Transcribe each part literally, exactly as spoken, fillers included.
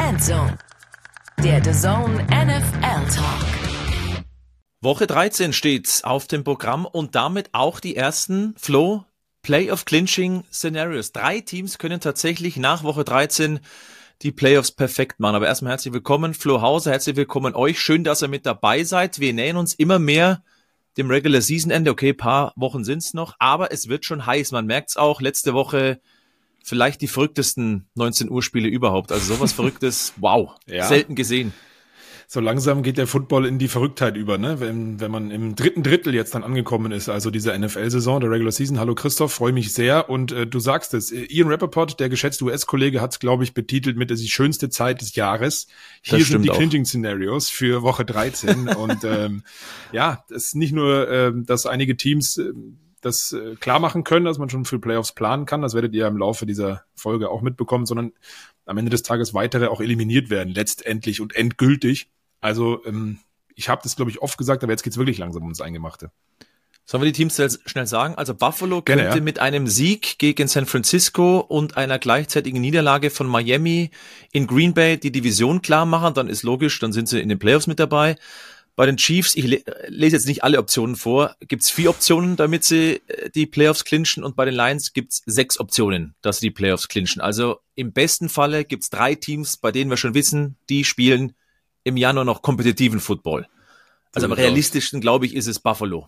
Endzone, der D A Z N N F L Talk. Woche dreizehn steht auf dem Programm und damit auch die ersten Flo Playoff-Clinching-Szenarios. Drei Teams können tatsächlich nach Woche dreizehn die Playoffs perfekt machen. Aber erstmal herzlich willkommen, Flo Hauser, herzlich willkommen euch. Schön, dass ihr mit dabei seid. Wir nähern uns immer mehr dem Regular-Season-Ende. Okay, paar Wochen sind's noch, aber es wird schon heiß. Man merkt's auch, letzte Woche vielleicht die verrücktesten neunzehn Uhr Spiele überhaupt. Also sowas Verrücktes, wow, ja. Selten gesehen. So langsam geht der Football in die Verrücktheit über, ne? Wenn, wenn man im dritten Drittel jetzt dann angekommen ist, also dieser N F L-Saison, der Regular Season. Hallo Christoph, freue mich sehr. Und äh, du sagst es, Ian Rappaport, der geschätzte U S-Kollege, hat es, glaube ich, betitelt mit der die schönste Zeit des Jahres. Hier sind die Clinching-Szenarios für Woche dreizehn. Und ähm, ja, es ist nicht nur, äh, dass einige Teams äh, das äh, klar machen können, dass man schon für Playoffs planen kann. Das werdet ihr im Laufe dieser Folge auch mitbekommen, sondern am Ende des Tages weitere auch eliminiert werden, letztendlich und endgültig. Also ähm, ich habe das, glaube ich, oft gesagt, aber jetzt geht's wirklich langsam ums Eingemachte. Sollen wir die Teams schnell sagen? Also Buffalo Gerne, könnte ja. mit einem Sieg gegen San Francisco und einer gleichzeitigen Niederlage von Miami in Green Bay die Division klar machen. Dann ist logisch, dann sind sie in den Playoffs mit dabei. Bei den Chiefs, ich le- lese jetzt nicht alle Optionen vor, gibt's vier Optionen, damit sie die Playoffs clinchen, und bei den Lions gibt's sechs Optionen, dass sie die Playoffs clinchen. Also im besten Falle gibt's drei Teams, bei denen wir schon wissen, die spielen im Januar noch kompetitiven Football. Also am realistischsten, glaube ich, ist es Buffalo.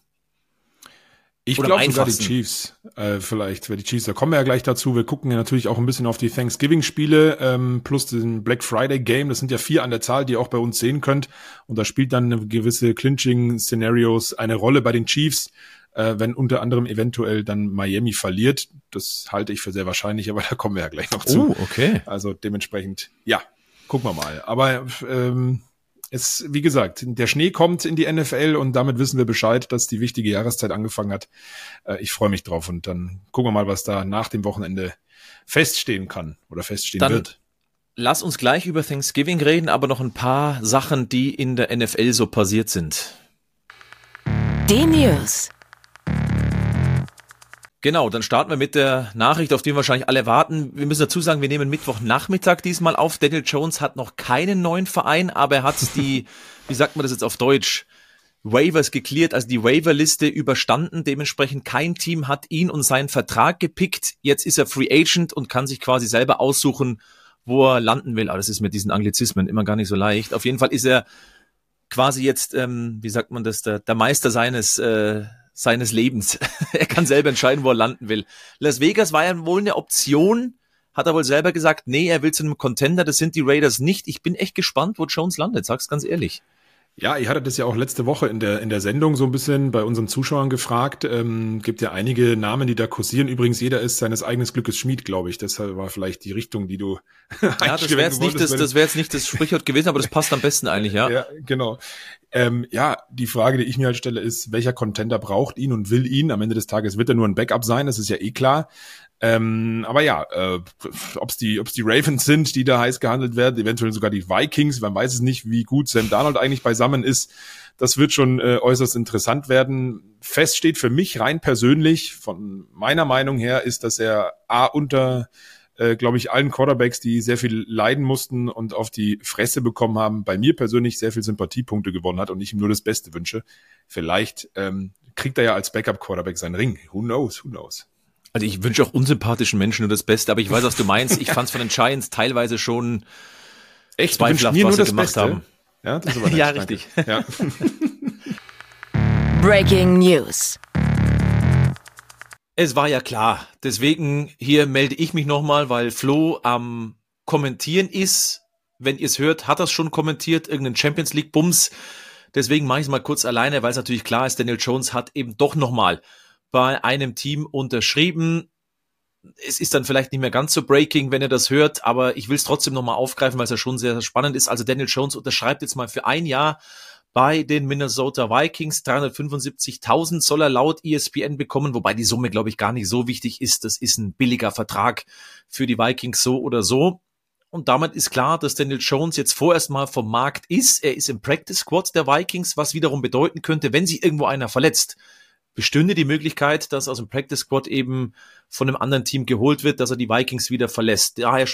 Ich glaube sogar die Chiefs, äh, vielleicht, weil die Chiefs, da kommen wir ja gleich dazu. Wir gucken ja natürlich auch ein bisschen auf die Thanksgiving-Spiele, ähm, plus den Black Friday-Game. Das sind ja vier an der Zahl, die ihr auch bei uns sehen könnt. Und da spielt dann eine gewisse Clinching-Szenarios eine Rolle bei den Chiefs, äh, wenn unter anderem eventuell dann Miami verliert. Das halte ich für sehr wahrscheinlich, aber da kommen wir ja gleich noch zu. Oh, okay. Also dementsprechend, ja. Gucken wir mal. Aber ähm, es, wie gesagt, der Schnee kommt in die N F L und damit wissen wir Bescheid, dass die wichtige Jahreszeit angefangen hat. Äh, ich freue mich drauf und dann gucken wir mal, was da nach dem Wochenende feststehen kann oder feststehen dann wird. Lass uns gleich über Thanksgiving reden, aber noch ein paar Sachen, die in der N F L so passiert sind. Die News. Genau, dann starten wir mit der Nachricht, auf die wir wahrscheinlich alle warten. Wir müssen dazu sagen, wir nehmen Mittwochnachmittag diesmal auf. Daniel Jones hat noch keinen neuen Verein, aber er hat die, wie sagt man das jetzt auf Deutsch, Waivers geklärt, also die Waiverliste überstanden. Dementsprechend kein Team hat ihn und seinen Vertrag gepickt. Jetzt ist er Free Agent und kann sich quasi selber aussuchen, wo er landen will. Aber das ist mit diesen Anglizismen immer gar nicht so leicht. Auf jeden Fall ist er quasi jetzt, ähm, wie sagt man das, der, der Meister seines äh, seines Lebens. Er kann selber entscheiden, wo er landen will. Las Vegas war ja wohl eine Option, hat er wohl selber gesagt, nee, er will zu einem Contender, das sind die Raiders nicht. Ich bin echt gespannt, wo Jones landet, sag's ganz ehrlich. Ja, ihr hattet das ja auch letzte Woche in der in der Sendung so ein bisschen bei unseren Zuschauern gefragt. Ähm, gibt ja einige Namen, die da kursieren. Übrigens, jeder ist seines eigenen Glückes Schmied, glaube ich. Das war vielleicht die Richtung, die du ja, das wäre jetzt nicht das, das wäre jetzt nicht das Sprichwort gewesen, aber das passt am besten eigentlich, ja. Ja, genau. Ähm, ja, die Frage, die ich mir halt stelle, ist, welcher Contender braucht ihn und will ihn? Am Ende des Tages wird er nur ein Backup sein, das ist ja eh klar. Ähm, aber ja, äh, ob's die, ob's die Ravens sind, die da heiß gehandelt werden, eventuell sogar die Vikings, man weiß es nicht, wie gut Sam Darnold eigentlich beisammen ist. Das wird schon äh, äußerst interessant werden. Fest steht für mich rein persönlich, von meiner Meinung her, ist, dass er A unter, äh, glaube ich, allen Quarterbacks, die sehr viel leiden mussten und auf die Fresse bekommen haben, bei mir persönlich sehr viel Sympathiepunkte gewonnen hat und ich ihm nur das Beste wünsche. Vielleicht ähm, kriegt er ja als Backup-Quarterback seinen Ring. Who knows, who knows. Also ich wünsche auch unsympathischen Menschen nur das Beste, aber ich weiß, was du meinst. Ich fand es von den Giants teilweise schon echt zweifelhaft, was sie gemacht Beste? haben. Ja, das ist aber ja richtig. Ja. Breaking News. Es war ja klar. Deswegen hier melde ich mich nochmal, weil Flo am Kommentieren ist. Wenn ihr es hört, hat er es schon kommentiert, irgendeinen Champions League Bums. Deswegen mache ich es mal kurz alleine, weil es natürlich klar ist, Daniel Jones hat eben doch nochmal bei einem Team unterschrieben. Es ist dann vielleicht nicht mehr ganz so breaking, wenn ihr das hört, aber ich will es trotzdem nochmal aufgreifen, weil es ja schon sehr, sehr spannend ist. Also Daniel Jones unterschreibt jetzt mal für ein Jahr bei den Minnesota Vikings. dreihundertfünfundsiebzigtausend soll er laut E S P N bekommen, wobei die Summe, glaube ich, gar nicht so wichtig ist. Das ist ein billiger Vertrag für die Vikings so oder so. Und damit ist klar, dass Daniel Jones jetzt vorerst mal vom Markt ist. Er ist im Practice Squad der Vikings, was wiederum bedeuten könnte, wenn sich irgendwo einer verletzt, bestünde die Möglichkeit, dass aus dem Practice Squad eben von einem anderen Team geholt wird, dass er die Vikings wieder verlässt. Daher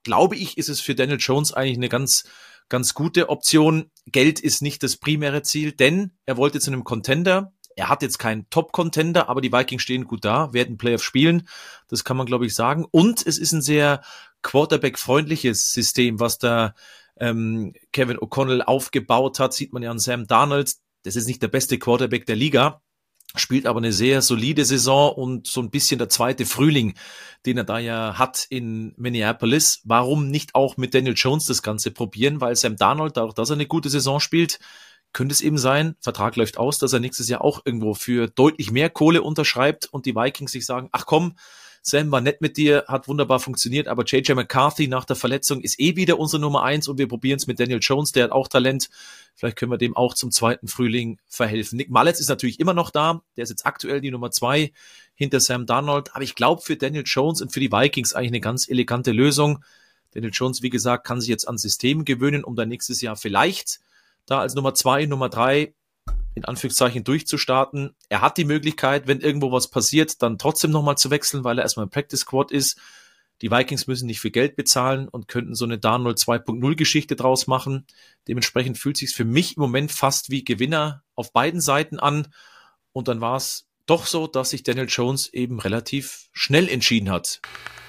glaube ich, ist es für Daniel Jones eigentlich eine ganz, ganz gute Option. Geld ist nicht das primäre Ziel, denn er wollte zu einem Contender. Er hat jetzt keinen Top-Contender, aber die Vikings stehen gut da, werden Playoff spielen. Das kann man, glaube ich, sagen. Und es ist ein sehr Quarterback-freundliches System, was da ähm, Kevin O'Connell aufgebaut hat. Sieht man ja an Sam Darnold. Das ist nicht der beste Quarterback der Liga, spielt aber eine sehr solide Saison und so ein bisschen der zweite Frühling, den er da ja hat in Minneapolis. Warum nicht auch mit Daniel Jones das Ganze probieren? Weil Sam Darnold, dadurch, dass er eine gute Saison spielt, könnte es eben sein, Vertrag läuft aus, dass er nächstes Jahr auch irgendwo für deutlich mehr Kohle unterschreibt und die Vikings sich sagen, ach komm, Sam war nett mit dir, hat wunderbar funktioniert, aber J J McCarthy nach der Verletzung ist eh wieder unsere Nummer eins und wir probieren es mit Daniel Jones, der hat auch Talent. Vielleicht können wir dem auch zum zweiten Frühling verhelfen. Nick Mullins ist natürlich immer noch da, der ist jetzt aktuell die Nummer zwei hinter Sam Darnold, aber ich glaube für Daniel Jones und für die Vikings eigentlich eine ganz elegante Lösung. Daniel Jones, wie gesagt, kann sich jetzt ans System gewöhnen, um dann nächstes Jahr vielleicht da als Nummer zwei, Nummer drei in Anführungszeichen durchzustarten. Er hat die Möglichkeit, wenn irgendwo was passiert, dann trotzdem nochmal zu wechseln, weil er erstmal im Practice Squad ist. Die Vikings müssen nicht viel Geld bezahlen und könnten so eine Darnold zwei Punkt null Geschichte draus machen. Dementsprechend fühlt sich für mich im Moment fast wie Gewinner auf beiden Seiten an. Und dann war es doch so, dass sich Daniel Jones eben relativ schnell entschieden hat.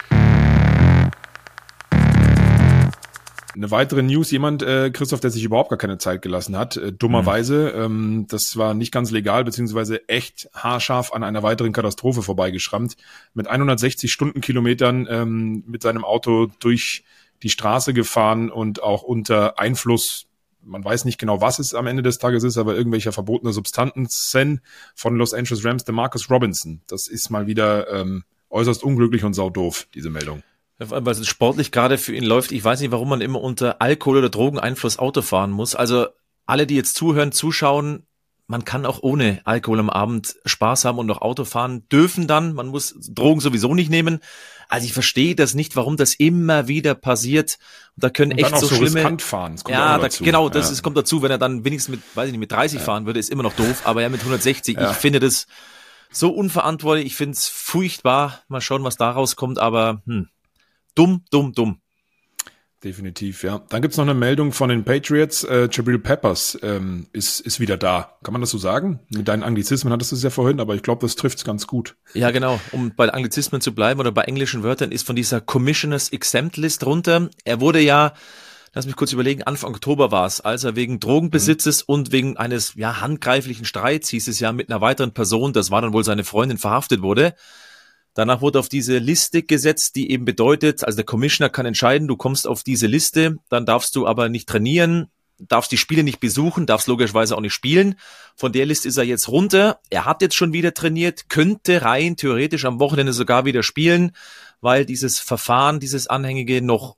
Eine weitere News, jemand, äh, Christoph, der sich überhaupt gar keine Zeit gelassen hat, äh, dummerweise, mhm. ähm, das war nicht ganz legal, beziehungsweise echt haarscharf an einer weiteren Katastrophe vorbeigeschrammt, mit hundertsechzig Stundenkilometern ähm, mit seinem Auto durch die Straße gefahren und auch unter Einfluss, man weiß nicht genau, was es am Ende des Tages ist, aber irgendwelcher verbotener Substanzen von Los Angeles Rams, der Marcus Robinson. Das ist mal wieder ähm, äußerst unglücklich und saudoof, diese Meldung. Weil es sportlich gerade für ihn läuft. Ich weiß nicht, warum man immer unter Alkohol- oder Drogeneinfluss Auto fahren muss. Also alle, die jetzt zuhören, zuschauen, man kann auch ohne Alkohol am Abend Spaß haben und noch Auto fahren dürfen dann. Man muss Drogen sowieso nicht nehmen. Also ich verstehe das nicht, warum das immer wieder passiert. Und da können und echt dann auch so, so schlimme... riskant fahren. Das kommt ja, da, genau, das ja. ist, kommt dazu. Wenn er dann wenigstens mit, weiß ich nicht, mit dreißig ja. fahren würde, ist immer noch doof. Aber ja, mit hundertsechzig, ja. ich finde das so unverantwortlich. Ich finde es furchtbar. Mal schauen, was daraus kommt. Aber hm. Dumm, dumm, dumm. Definitiv, ja. Dann gibt's noch eine Meldung von den Patriots. Äh, Jabril Peppers ähm, ist ist wieder da. Kann man das so sagen? Mit deinen Anglizismen hattest du es ja vorhin, aber ich glaube, das trifft's ganz gut. Ja, genau. Um bei Anglizismen zu bleiben oder bei englischen Wörtern, ist von dieser Commissioners Exempt List runter. Er wurde ja, lass mich kurz überlegen, Anfang Oktober war es, als er wegen Drogenbesitzes mhm. und wegen eines ja handgreiflichen Streits, hieß es ja, mit einer weiteren Person, das war dann wohl seine Freundin, verhaftet wurde. Danach wurde auf diese Liste gesetzt, die eben bedeutet, also der Commissioner kann entscheiden, du kommst auf diese Liste, dann darfst du aber nicht trainieren, darfst die Spiele nicht besuchen, darfst logischerweise auch nicht spielen. Von der Liste ist er jetzt runter. Er hat jetzt schon wieder trainiert, könnte rein theoretisch am Wochenende sogar wieder spielen, weil dieses Verfahren, dieses Anhängige noch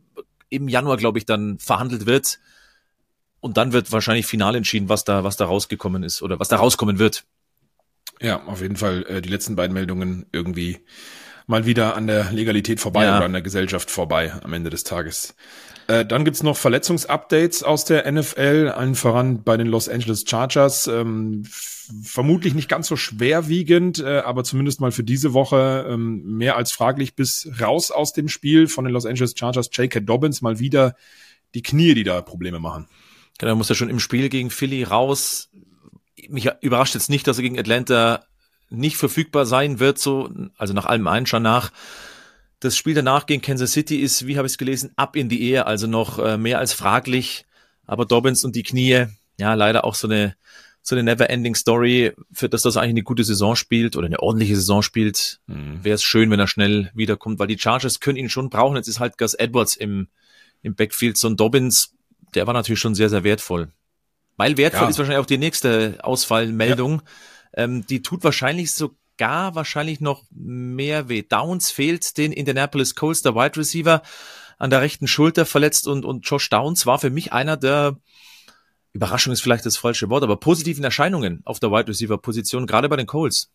im Januar, glaube ich, dann verhandelt wird. Und dann wird wahrscheinlich final entschieden, was da, was da rausgekommen ist oder was da rauskommen wird. Ja, auf jeden Fall äh, die letzten beiden Meldungen irgendwie mal wieder an der Legalität vorbei ja. oder an der Gesellschaft vorbei am Ende des Tages. Äh, dann gibt's noch Verletzungsupdates aus der N F L, allen voran bei den Los Angeles Chargers. Ähm, f- vermutlich nicht ganz so schwerwiegend, äh, aber zumindest mal für diese Woche ähm, mehr als fraglich bis raus aus dem Spiel von den Los Angeles Chargers. J K. Dobbins mal wieder die Knie, die da Probleme machen. Genau, muss er schon im Spiel gegen Philly raus. Mich überrascht jetzt nicht, dass er gegen Atlanta nicht verfügbar sein wird, so, also nach allem Einschauen nach. Das Spiel danach gegen Kansas City ist, wie habe ich es gelesen, up in the air, also noch äh, mehr als fraglich. Aber Dobbins und die Knie, ja, leider auch so eine so eine never-ending Story, für das das eigentlich eine gute Saison spielt oder eine ordentliche Saison spielt. Mhm. Wäre es schön, wenn er schnell wiederkommt, weil die Chargers können ihn schon brauchen. Jetzt ist halt Gus Edwards im im Backfield, so ein Dobbins, der war natürlich schon sehr, sehr wertvoll. Weil wertvoll ja. ist wahrscheinlich auch die nächste Ausfallmeldung. Ja. Ähm, die tut wahrscheinlich sogar wahrscheinlich noch mehr weh. Downs fehlt den Indianapolis Colts, der Wide Receiver, an der rechten Schulter verletzt und, und Josh Downs war für mich einer der, Überraschung ist vielleicht das falsche Wort, aber positiven Erscheinungen auf der Wide Receiver Position, gerade bei den Colts.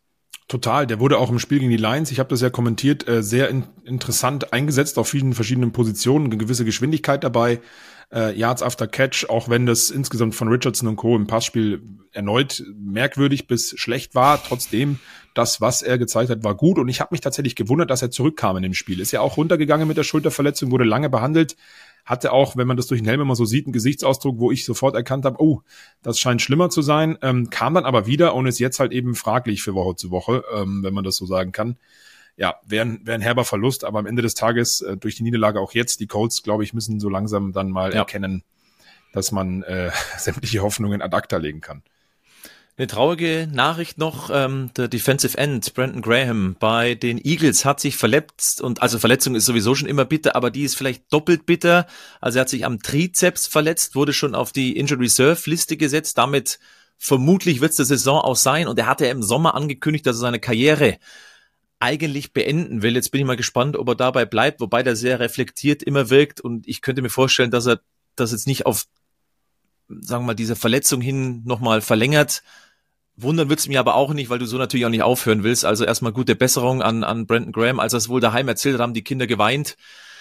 Total, der wurde auch im Spiel gegen die Lions, ich habe das ja kommentiert, äh, sehr in, interessant eingesetzt auf vielen verschiedenen Positionen, eine gewisse Geschwindigkeit dabei. äh, Yards after Catch, auch wenn das insgesamt von Richardson und Co. im Passspiel erneut merkwürdig bis schlecht war. Trotzdem, das, was er gezeigt hat, war gut. Und ich habe mich tatsächlich gewundert, dass er zurückkam in dem Spiel. Ist ja auch runtergegangen mit der Schulterverletzung, wurde lange behandelt. Hatte auch, wenn man das durch den Helm immer so sieht, einen Gesichtsausdruck, wo ich sofort erkannt habe, oh, das scheint schlimmer zu sein. Ähm, kam dann aber wieder und ist jetzt halt eben fraglich für Woche zu Woche, ähm, wenn man das so sagen kann. Ja, wäre ein, wär ein herber Verlust, aber am Ende des Tages, äh, durch die Niederlage auch jetzt, die Colts, glaube ich, müssen so langsam dann mal ja. erkennen, dass man äh, sämtliche Hoffnungen ad acta legen kann. Eine traurige Nachricht noch, ähm, der Defensive End, Brandon Graham, bei den Eagles hat sich verletzt und also Verletzung ist sowieso schon immer bitter, aber die ist vielleicht doppelt bitter. Also er hat sich am Trizeps verletzt, wurde schon auf die Injured Reserve Liste gesetzt, damit vermutlich wird es der Saison auch sein und er hatte im Sommer angekündigt, dass er seine Karriere eigentlich beenden will. Jetzt bin ich mal gespannt, ob er dabei bleibt, wobei der sehr reflektiert immer wirkt und ich könnte mir vorstellen, dass er das jetzt nicht auf, sagen wir mal, diese Verletzung hin nochmal verlängert. Wundern wird's mir aber auch nicht, weil du so natürlich auch nicht aufhören willst. Also erstmal gute Besserung an, an Brandon Graham. Als er es wohl daheim erzählt hat, haben die Kinder geweint.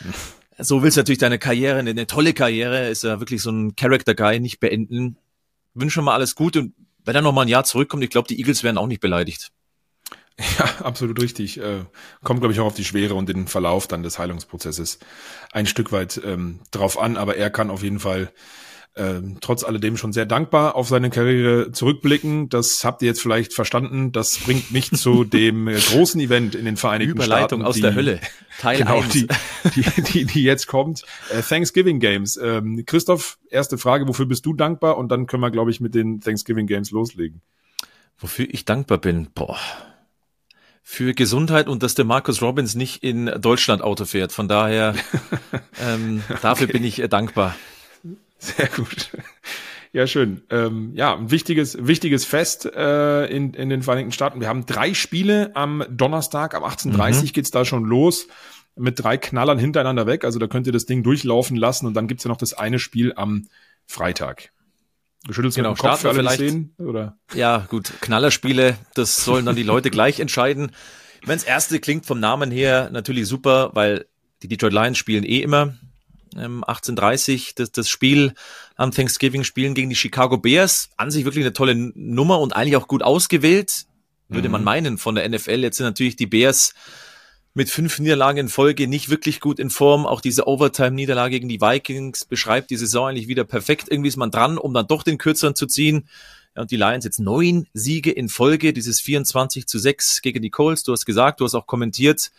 So willst du natürlich deine Karriere, eine, eine tolle Karriere, ist ja wirklich so ein Character-Guy, nicht beenden. Wünsche mal alles Gute und wenn er nochmal ein Jahr zurückkommt, ich glaube, die Eagles werden auch nicht beleidigt. Ja, absolut richtig. Äh, kommt, glaube ich, auch auf die Schwere und den Verlauf dann des Heilungsprozesses ein Stück weit ähm, drauf an. Aber er kann auf jeden Fall Ähm, trotz alledem schon sehr dankbar auf seine Karriere zurückblicken. Das habt ihr jetzt vielleicht verstanden. Das bringt mich zu dem äh, großen Event in den Vereinigten Überleitung Staaten. aus die, der Hölle. Teil genau, eins. Die, die, die, die jetzt kommt. Äh, Thanksgiving Games. Ähm, Christoph, erste Frage. Wofür bist du dankbar? Und dann können wir, glaube ich, mit den Thanksgiving Games loslegen. Wofür ich dankbar bin? Boah. Für Gesundheit und dass der Marcus Robbins nicht in Deutschland Auto fährt. Von daher, ähm, dafür okay. bin ich äh, dankbar. Sehr gut. Ja, schön. Ähm, ja, ein wichtiges, wichtiges Fest äh, in, in den Vereinigten Staaten. Wir haben drei Spiele am Donnerstag, am achtzehn Uhr dreißig mhm. geht's da schon los mit drei Knallern hintereinander weg. Also da könnt ihr das Ding durchlaufen lassen und dann gibt's ja noch das eine Spiel am Freitag. Du schüttelst genau, mit dem Kopf, für alle, vielleicht sehen, oder? Ja, gut. Knallerspiele, das sollen dann die Leute gleich entscheiden. Wenn das erste klingt vom Namen her natürlich super, weil die Detroit Lions spielen eh immer. achtzehn Uhr dreißig, das, das Spiel am Thanksgiving spielen gegen die Chicago Bears. An sich wirklich eine tolle Nummer und eigentlich auch gut ausgewählt, würde mhm. man meinen von der N F L. Jetzt sind natürlich die Bears mit fünf Niederlagen in Folge nicht wirklich gut in Form. Auch diese Overtime-Niederlage gegen die Vikings beschreibt die Saison eigentlich wieder perfekt. Irgendwie ist man dran, um dann doch den Kürzeren zu ziehen. Ja, und die Lions jetzt neun Siege in Folge, dieses vierundzwanzig zu sechs gegen die Colts. Du hast gesagt, du hast auch kommentiert.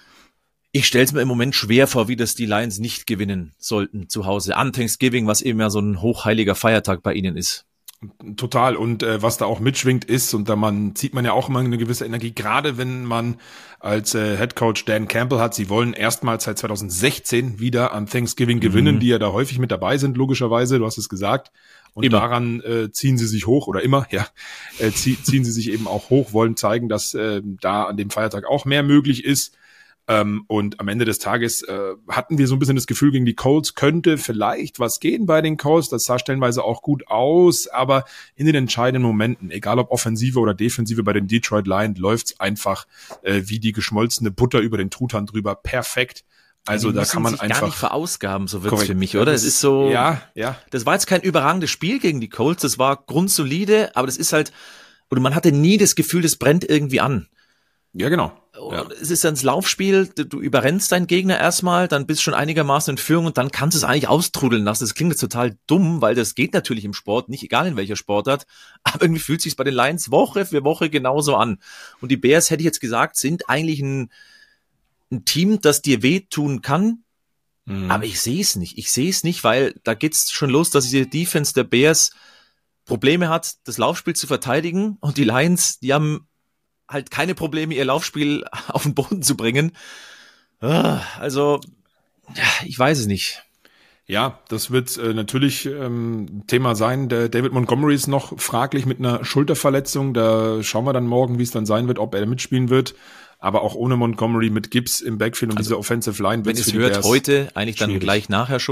Ich stelle es mir im Moment schwer vor, wie das die Lions nicht gewinnen sollten zu Hause an Thanksgiving, was eben ja so ein hochheiliger Feiertag bei ihnen ist. Total. Und äh, was da auch mitschwingt ist, und da man zieht man ja auch immer eine gewisse Energie, gerade wenn man als äh, Headcoach Dan Campbell hat, sie wollen erstmals seit zwanzig sechzehn wieder an Thanksgiving gewinnen, mhm. die ja da häufig mit dabei sind, logischerweise, du hast es gesagt. Und immer. daran äh, ziehen sie sich hoch, oder immer, ja, äh, zieh, ziehen sie sich eben auch hoch, wollen zeigen, dass äh, da an dem Feiertag auch mehr möglich ist. Ähm, und am Ende des Tages äh, hatten wir so ein bisschen das Gefühl, gegen die Colts könnte vielleicht was gehen bei den Colts. Das sah stellenweise auch gut aus, aber in den entscheidenden Momenten, egal ob Offensive oder Defensive bei den Detroit Lions, läuft's einfach äh, wie die geschmolzene Butter über den Truthahn drüber. Perfekt. Also da kann man sich einfach gar nicht verausgaben, so wird's für mich, oder? Es ist so, ja, ja. Das war jetzt kein überragendes Spiel gegen die Colts, das war grundsolide, aber das ist halt, oder man hatte nie das Gefühl, das brennt irgendwie an. Ja, genau. Ja. Es ist dann das Laufspiel, du überrennst deinen Gegner erstmal, dann bist du schon einigermaßen in Führung und dann kannst du es eigentlich austrudeln lassen. Das klingt jetzt total dumm, weil das geht natürlich im Sport, nicht egal in welcher Sportart, aber irgendwie fühlt es sich bei den Lions Woche für Woche genauso an. Und die Bears, hätte ich jetzt gesagt, sind eigentlich ein, ein Team, das dir wehtun kann, mhm. aber ich sehe es nicht. Ich sehe es nicht, weil da geht's schon los, dass diese Defense der Bears Probleme hat, das Laufspiel zu verteidigen und die Lions, die haben halt keine Probleme, ihr Laufspiel auf den Boden zu bringen. Also, ich weiß es nicht. Ja, das wird äh, natürlich ähm, Thema sein. Der David Montgomery ist noch fraglich mit einer Schulterverletzung. Da schauen wir dann morgen, wie es dann sein wird, ob er mitspielen wird. Aber auch ohne Montgomery mit Gibbs im Backfield und also, diese Offensive Line wird es für die Bears hört heute, eigentlich dann schwierig. Gleich nachher schon.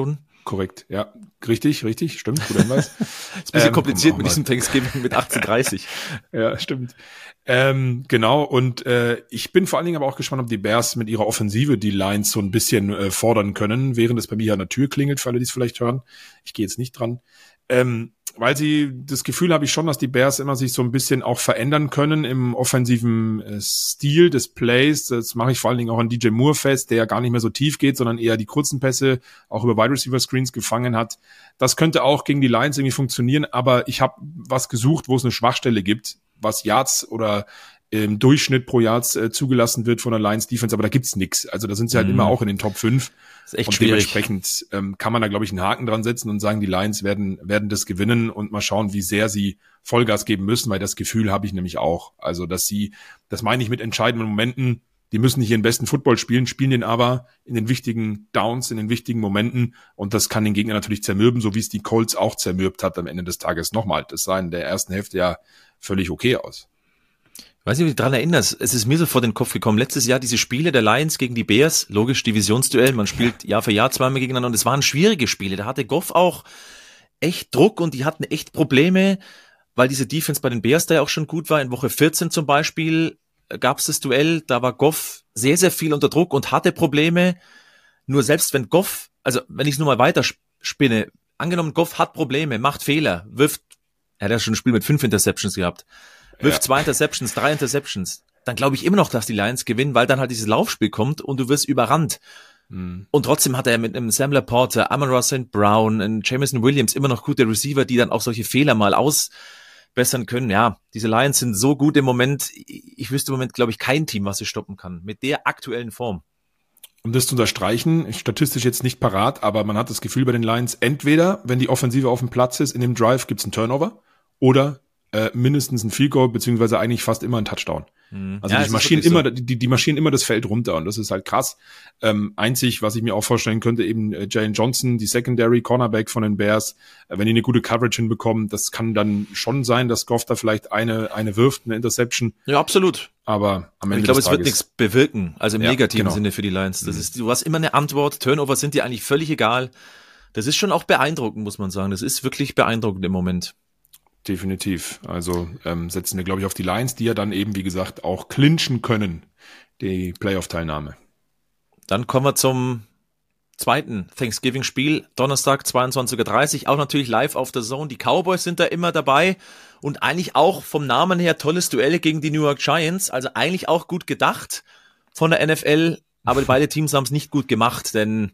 Korrekt, ja. Richtig, richtig, stimmt, guter Hinweis. Ist ein bisschen Ähm, kompliziert komm, mit auch diesem Thanksgiving mit achtzehn dreißig. Ja, stimmt. Ähm, genau, und äh, ich bin vor allen Dingen aber auch gespannt, ob die Bears mit ihrer Offensive die Lions so ein bisschen äh, fordern können, während es bei mir an der Tür klingelt, für alle, die es vielleicht hören. Ich gehe jetzt nicht dran. Ähm, weil sie, das Gefühl habe ich schon, dass die Bears immer sich so ein bisschen auch verändern können im offensiven äh, Stil des Plays. Das mache ich vor allen Dingen auch an D J Moore fest, der ja gar nicht mehr so tief geht, sondern eher die kurzen Pässe auch über Wide Receiver Screens gefangen hat. Das könnte auch gegen die Lions irgendwie funktionieren, aber ich habe was gesucht, wo es eine Schwachstelle gibt, was Yards oder im Durchschnitt pro Yards äh, zugelassen wird von der Lions Defense, aber da gibt's nix. Also da sind sie halt Mhm. immer auch in den Top fünf. Das ist echt Und schwierig. dementsprechend ähm, kann man da, glaube ich, einen Haken dran setzen und sagen, die Lions werden werden das gewinnen und mal schauen, wie sehr sie Vollgas geben müssen, weil das Gefühl habe ich nämlich auch. Also, dass sie, das meine ich mit entscheidenden Momenten, die müssen nicht ihren besten Football spielen, spielen den aber in den wichtigen Downs, in den wichtigen Momenten und das kann den Gegner natürlich zermürben, so wie es die Colts auch zermürbt hat am Ende des Tages. Nochmal, das sah in der ersten Hälfte ja völlig okay aus. Ich weiß nicht, ob du dich daran erinnerst, es ist mir so vor den Kopf gekommen, letztes Jahr diese Spiele der Lions gegen die Bears, logisch Divisionsduell, man spielt Jahr für Jahr zweimal gegeneinander und es waren schwierige Spiele, da hatte Goff auch echt Druck und die hatten echt Probleme, weil diese Defense bei den Bears da ja auch schon gut war. In Woche vierzehn zum Beispiel gab es das Duell, da war Goff sehr, sehr viel unter Druck und hatte Probleme, nur selbst wenn Goff, also wenn ich es nur mal weiter spinne, angenommen Goff hat Probleme, macht Fehler, wirft, er hat ja schon ein Spiel mit fünf Interceptions gehabt, wirft Ja. zwei Interceptions, drei Interceptions, dann glaube ich immer noch, dass die Lions gewinnen, weil dann halt dieses Laufspiel kommt und du wirst überrannt. Mhm. Und trotzdem hat er mit einem Sam Laporta, Amon-Ra Saint Brown, einem Jameson Williams immer noch gute Receiver, die dann auch solche Fehler mal ausbessern können. Ja, diese Lions sind so gut im Moment, ich wüsste im Moment, glaube ich, kein Team, was sie stoppen kann, mit der aktuellen Form. Um das zu unterstreichen, statistisch jetzt nicht parat, aber man hat das Gefühl bei den Lions, entweder, wenn die Offensive auf dem Platz ist, in dem Drive gibt's einen Turnover oder äh, mindestens ein Field Goal, beziehungsweise eigentlich fast immer ein Touchdown. Mhm. Also Ja, die es ist marschieren wirklich immer, die, die marschieren immer das Feld runter und das ist halt krass. Ähm, einzig, was ich mir auch vorstellen könnte, eben äh, Jalen Johnson, die Secondary Cornerback von den Bears, äh, wenn die eine gute Coverage hinbekommen, das kann dann schon sein, dass Goff da vielleicht eine eine wirft, eine Interception, Ja, absolut. aber am Ende Ich glaube, des es wird Tages, nichts bewirken, also im Ja, negativen genau. Sinne für die Lions. Das ist, du hast immer eine Antwort, Turnover sind dir eigentlich völlig egal. Das ist schon auch beeindruckend, muss man sagen. Das ist wirklich beeindruckend im Moment. definitiv. Also ähm, setzen wir, glaube ich, auf die Lions, die ja dann eben, wie gesagt, auch clinchen können, die Playoff-Teilnahme. Dann kommen wir zum zweiten Thanksgiving-Spiel, Donnerstag zweiundzwanzig Uhr dreißig, auch natürlich live auf der Zone. Die Cowboys sind da immer dabei und eigentlich auch vom Namen her tolles Duell gegen die New York Giants, also eigentlich auch gut gedacht von der N F L, aber beide Teams haben es nicht gut gemacht, denn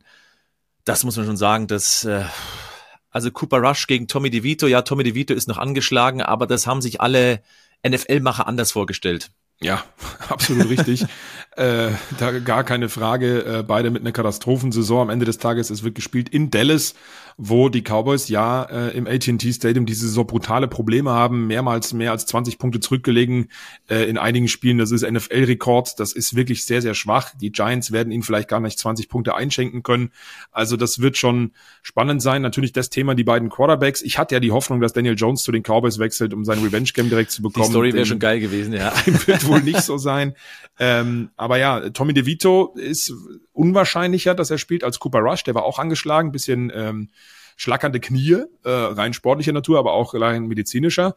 das muss man schon sagen, dass äh, also Cooper Rush gegen Tommy DeVito, ja, Tommy DeVito ist noch angeschlagen, aber das haben sich alle N F L-Macher anders vorgestellt. Ja, absolut richtig. äh, da gar keine Frage. Äh, beide mit einer Katastrophensaison. Am Ende des Tages, es wird gespielt in Dallas, wo die Cowboys ja äh, im A T and T Stadium diese Saison brutale Probleme haben, mehrmals mehr als zwanzig Punkte zurückgelegen äh, in einigen Spielen. Das ist N F L-Rekord. Das ist wirklich sehr, sehr schwach. Die Giants werden ihnen vielleicht gar nicht zwanzig Punkte einschenken können. Also das wird schon spannend sein. Natürlich das Thema, die beiden Quarterbacks. Ich hatte ja die Hoffnung, dass Daniel Jones zu den Cowboys wechselt, um sein Revenge-Game direkt zu Die bekommen. Story wäre Den- schon geil gewesen, ja. wird wohl nicht so sein. Ähm, aber ja, Tommy DeVito ist unwahrscheinlicher, dass er spielt als Cooper Rush. Der war auch angeschlagen, bisschen ähm, schlackernde Knie, äh, rein sportlicher Natur, aber auch rein medizinischer.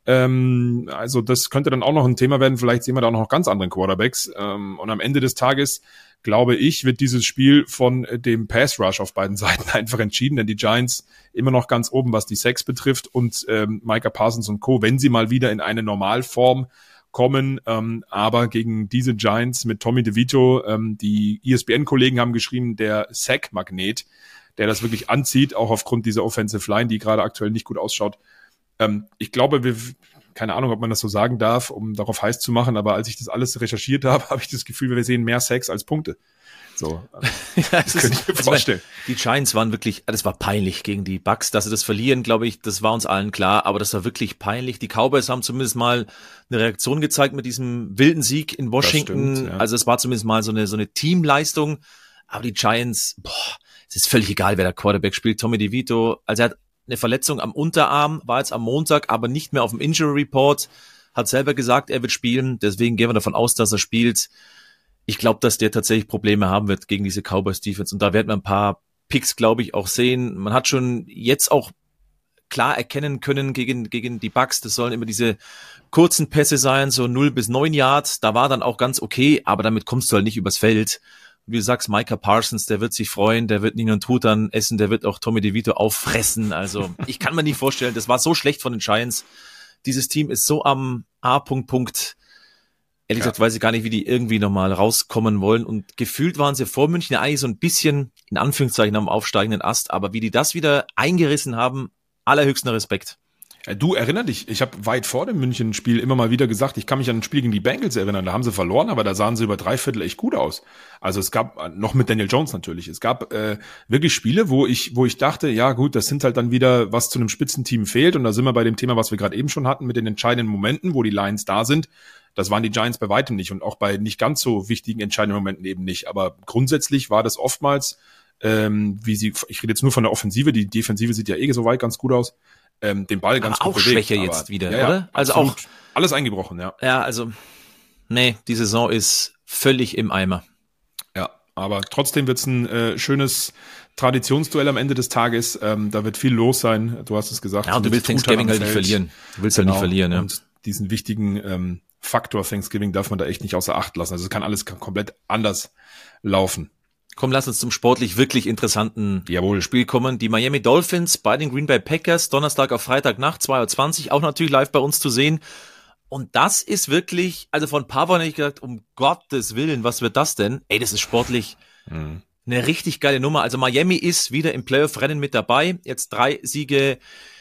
Ähm, also das könnte dann auch noch ein Thema werden. Vielleicht sehen wir da auch noch ganz andere Quarterbacks. Ähm, und am Ende des Tages, glaube ich, wird dieses Spiel von dem Pass Rush auf beiden Seiten einfach entschieden, denn die Giants immer noch ganz oben, was die Sacks betrifft und ähm, Micah Parsons und Co., wenn sie mal wieder in eine Normalform kommen, ähm, aber gegen diese Giants mit Tommy DeVito, ähm, die E S P N-Kollegen haben geschrieben, der Sack-Magnet, der das wirklich anzieht, auch aufgrund dieser Offensive Line, die gerade aktuell nicht gut ausschaut. Ähm, ich glaube, wir, keine Ahnung, ob man das so sagen darf, um darauf heiß zu machen, aber als ich das alles recherchiert habe, habe ich das Gefühl, wir sehen mehr Sacks als Punkte. So, Ja, das könnte ich mir also vorstellen. Die Giants waren wirklich, das war peinlich gegen die Bucks, dass sie das verlieren, glaube ich, das war uns allen klar, aber das war wirklich peinlich. Die Cowboys haben zumindest mal eine Reaktion gezeigt mit diesem wilden Sieg in Washington. stimmt, ja. Also es war zumindest mal so eine so eine Teamleistung, aber die Giants, boah, es ist völlig egal, wer der Quarterback spielt. Tommy DeVito, also er hat eine Verletzung am Unterarm, war jetzt am Montag, aber nicht mehr auf dem Injury Report, hat selber gesagt, er wird spielen, deswegen gehen wir davon aus, dass er spielt. Ich glaube, dass der tatsächlich Probleme haben wird gegen diese Cowboys Defense und da werden wir ein paar Picks, glaube ich, auch sehen. Man hat schon jetzt auch klar erkennen können gegen, gegen die Bucks, das sollen immer diese kurzen Pässe sein, so null bis neun Yards. Da war dann auch ganz okay, aber damit kommst du halt nicht übers Feld. Wie du sagst, Micah Parsons, der wird sich freuen, der wird Nino Tutan essen, der wird auch Tommy DeVito auffressen. Also ich kann mir nicht vorstellen, das war so schlecht von den Giants. Dieses Team ist so am A-Punkt, Punkt. Ehrlich ja. gesagt, weiß ich gar nicht, wie die irgendwie nochmal rauskommen wollen. Und gefühlt waren sie vor München eigentlich so ein bisschen, in Anführungszeichen, am aufsteigenden Ast. Aber wie die das wieder eingerissen haben, allerhöchsten Respekt. Du, erinner dich, ich habe weit vor dem München-Spiel immer mal wieder gesagt, ich kann mich an ein Spiel gegen die Bengals erinnern, da haben sie verloren, aber da sahen sie über drei Viertel echt gut aus. Also es gab, noch mit Daniel Jones natürlich, es gab äh, wirklich Spiele, wo ich wo ich dachte, ja gut, das sind halt dann wieder, was zu einem Spitzenteam fehlt, und da sind wir bei dem Thema, was wir gerade eben schon hatten, mit den entscheidenden Momenten, wo die Lions da sind. Das waren die Giants bei weitem nicht und auch bei nicht ganz so wichtigen entscheidenden Momenten eben nicht. Aber grundsätzlich war das oftmals, ähm, wie sie, ich rede jetzt nur von der Offensive, die Defensive sieht ja eh soweit ganz gut aus, ähm, den Ball ganz aber gut auch bewegt. Schwäche jetzt aber, wieder, ja, oder? Ja, also absolut. auch alles eingebrochen, ja. Ja, also nee, die Saison ist völlig im Eimer. Ja, aber trotzdem wird's ein äh, schönes Traditionsduell am Ende des Tages. Ähm, da wird viel los sein. Du hast es gesagt. Ja, und du willst Thanksgiving halt nicht verlieren. Du willst halt genau. nicht verlieren, ja. Und diesen wichtigen ähm, Faktor Thanksgiving darf man da echt nicht außer Acht lassen. Also es kann alles komplett anders laufen. Komm, lass uns zum sportlich wirklich interessanten Jawohl. Spiel kommen. Die Miami Dolphins bei den Green Bay Packers, Donnerstag auf Freitagnacht, zwei Uhr zwanzig, auch natürlich live bei uns zu sehen. Und das ist wirklich, also vor ein paar Wochen habe ich gedacht, um Gottes Willen, was wird das denn? Ey, das ist sportlich mhm. eine richtig geile Nummer. Also Miami ist wieder im Playoff-Rennen mit dabei. Jetzt drei Siege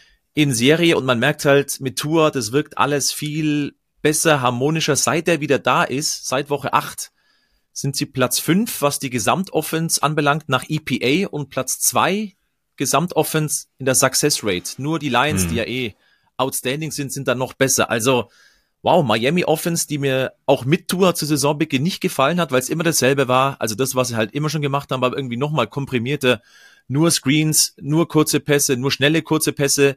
in Serie und man merkt halt mit Tua, das wirkt alles viel besser, harmonischer, seit er wieder da ist, seit Woche acht. Sind sie Platz fünf, was die Gesamtoffense anbelangt, nach E P A und Platz zwei Gesamtoffense in der Success Rate. Nur die Lions, hm. die ja eh outstanding sind, sind dann noch besser. Also, wow, Miami Offense, die mir auch mit Tour zu Saisonbeginn nicht gefallen hat, weil es immer dasselbe war. Also das, was sie halt immer schon gemacht haben, aber irgendwie nochmal komprimierter. Nur Screens, nur kurze Pässe, nur schnelle kurze Pässe.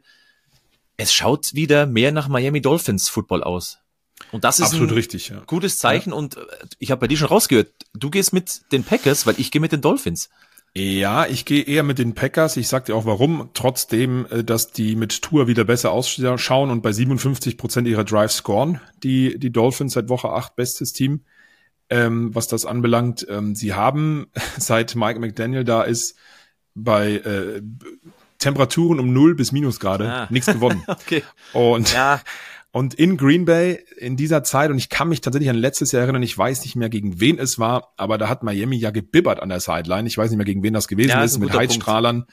Es schaut wieder mehr nach Miami Dolphins Football aus. Und das ist absolut ein richtig, ja. gutes Zeichen. Ja. Und ich habe bei dir schon rausgehört, du gehst mit den Packers, weil ich gehe mit den Dolphins. Ja, ich gehe eher mit den Packers. Ich sag dir auch warum. Trotzdem, dass die mit Tour wieder besser ausschauen und bei siebenundfünfzig Prozent ihrer Drives scoren. Die, die Dolphins seit Woche acht bestes Team, ähm, was das anbelangt. Ähm, sie haben, seit Mike McDaniel da ist, bei äh, Temperaturen um null bis Minusgrade ah. nichts gewonnen. Okay. Und ja. Und in Green Bay in dieser Zeit, und ich kann mich tatsächlich an letztes Jahr erinnern, ich weiß nicht mehr, gegen wen es war, aber da hat Miami ja gebibbert an der Sideline. Ich weiß nicht mehr, gegen wen das gewesen ja, ist, ist mit Heizstrahlern.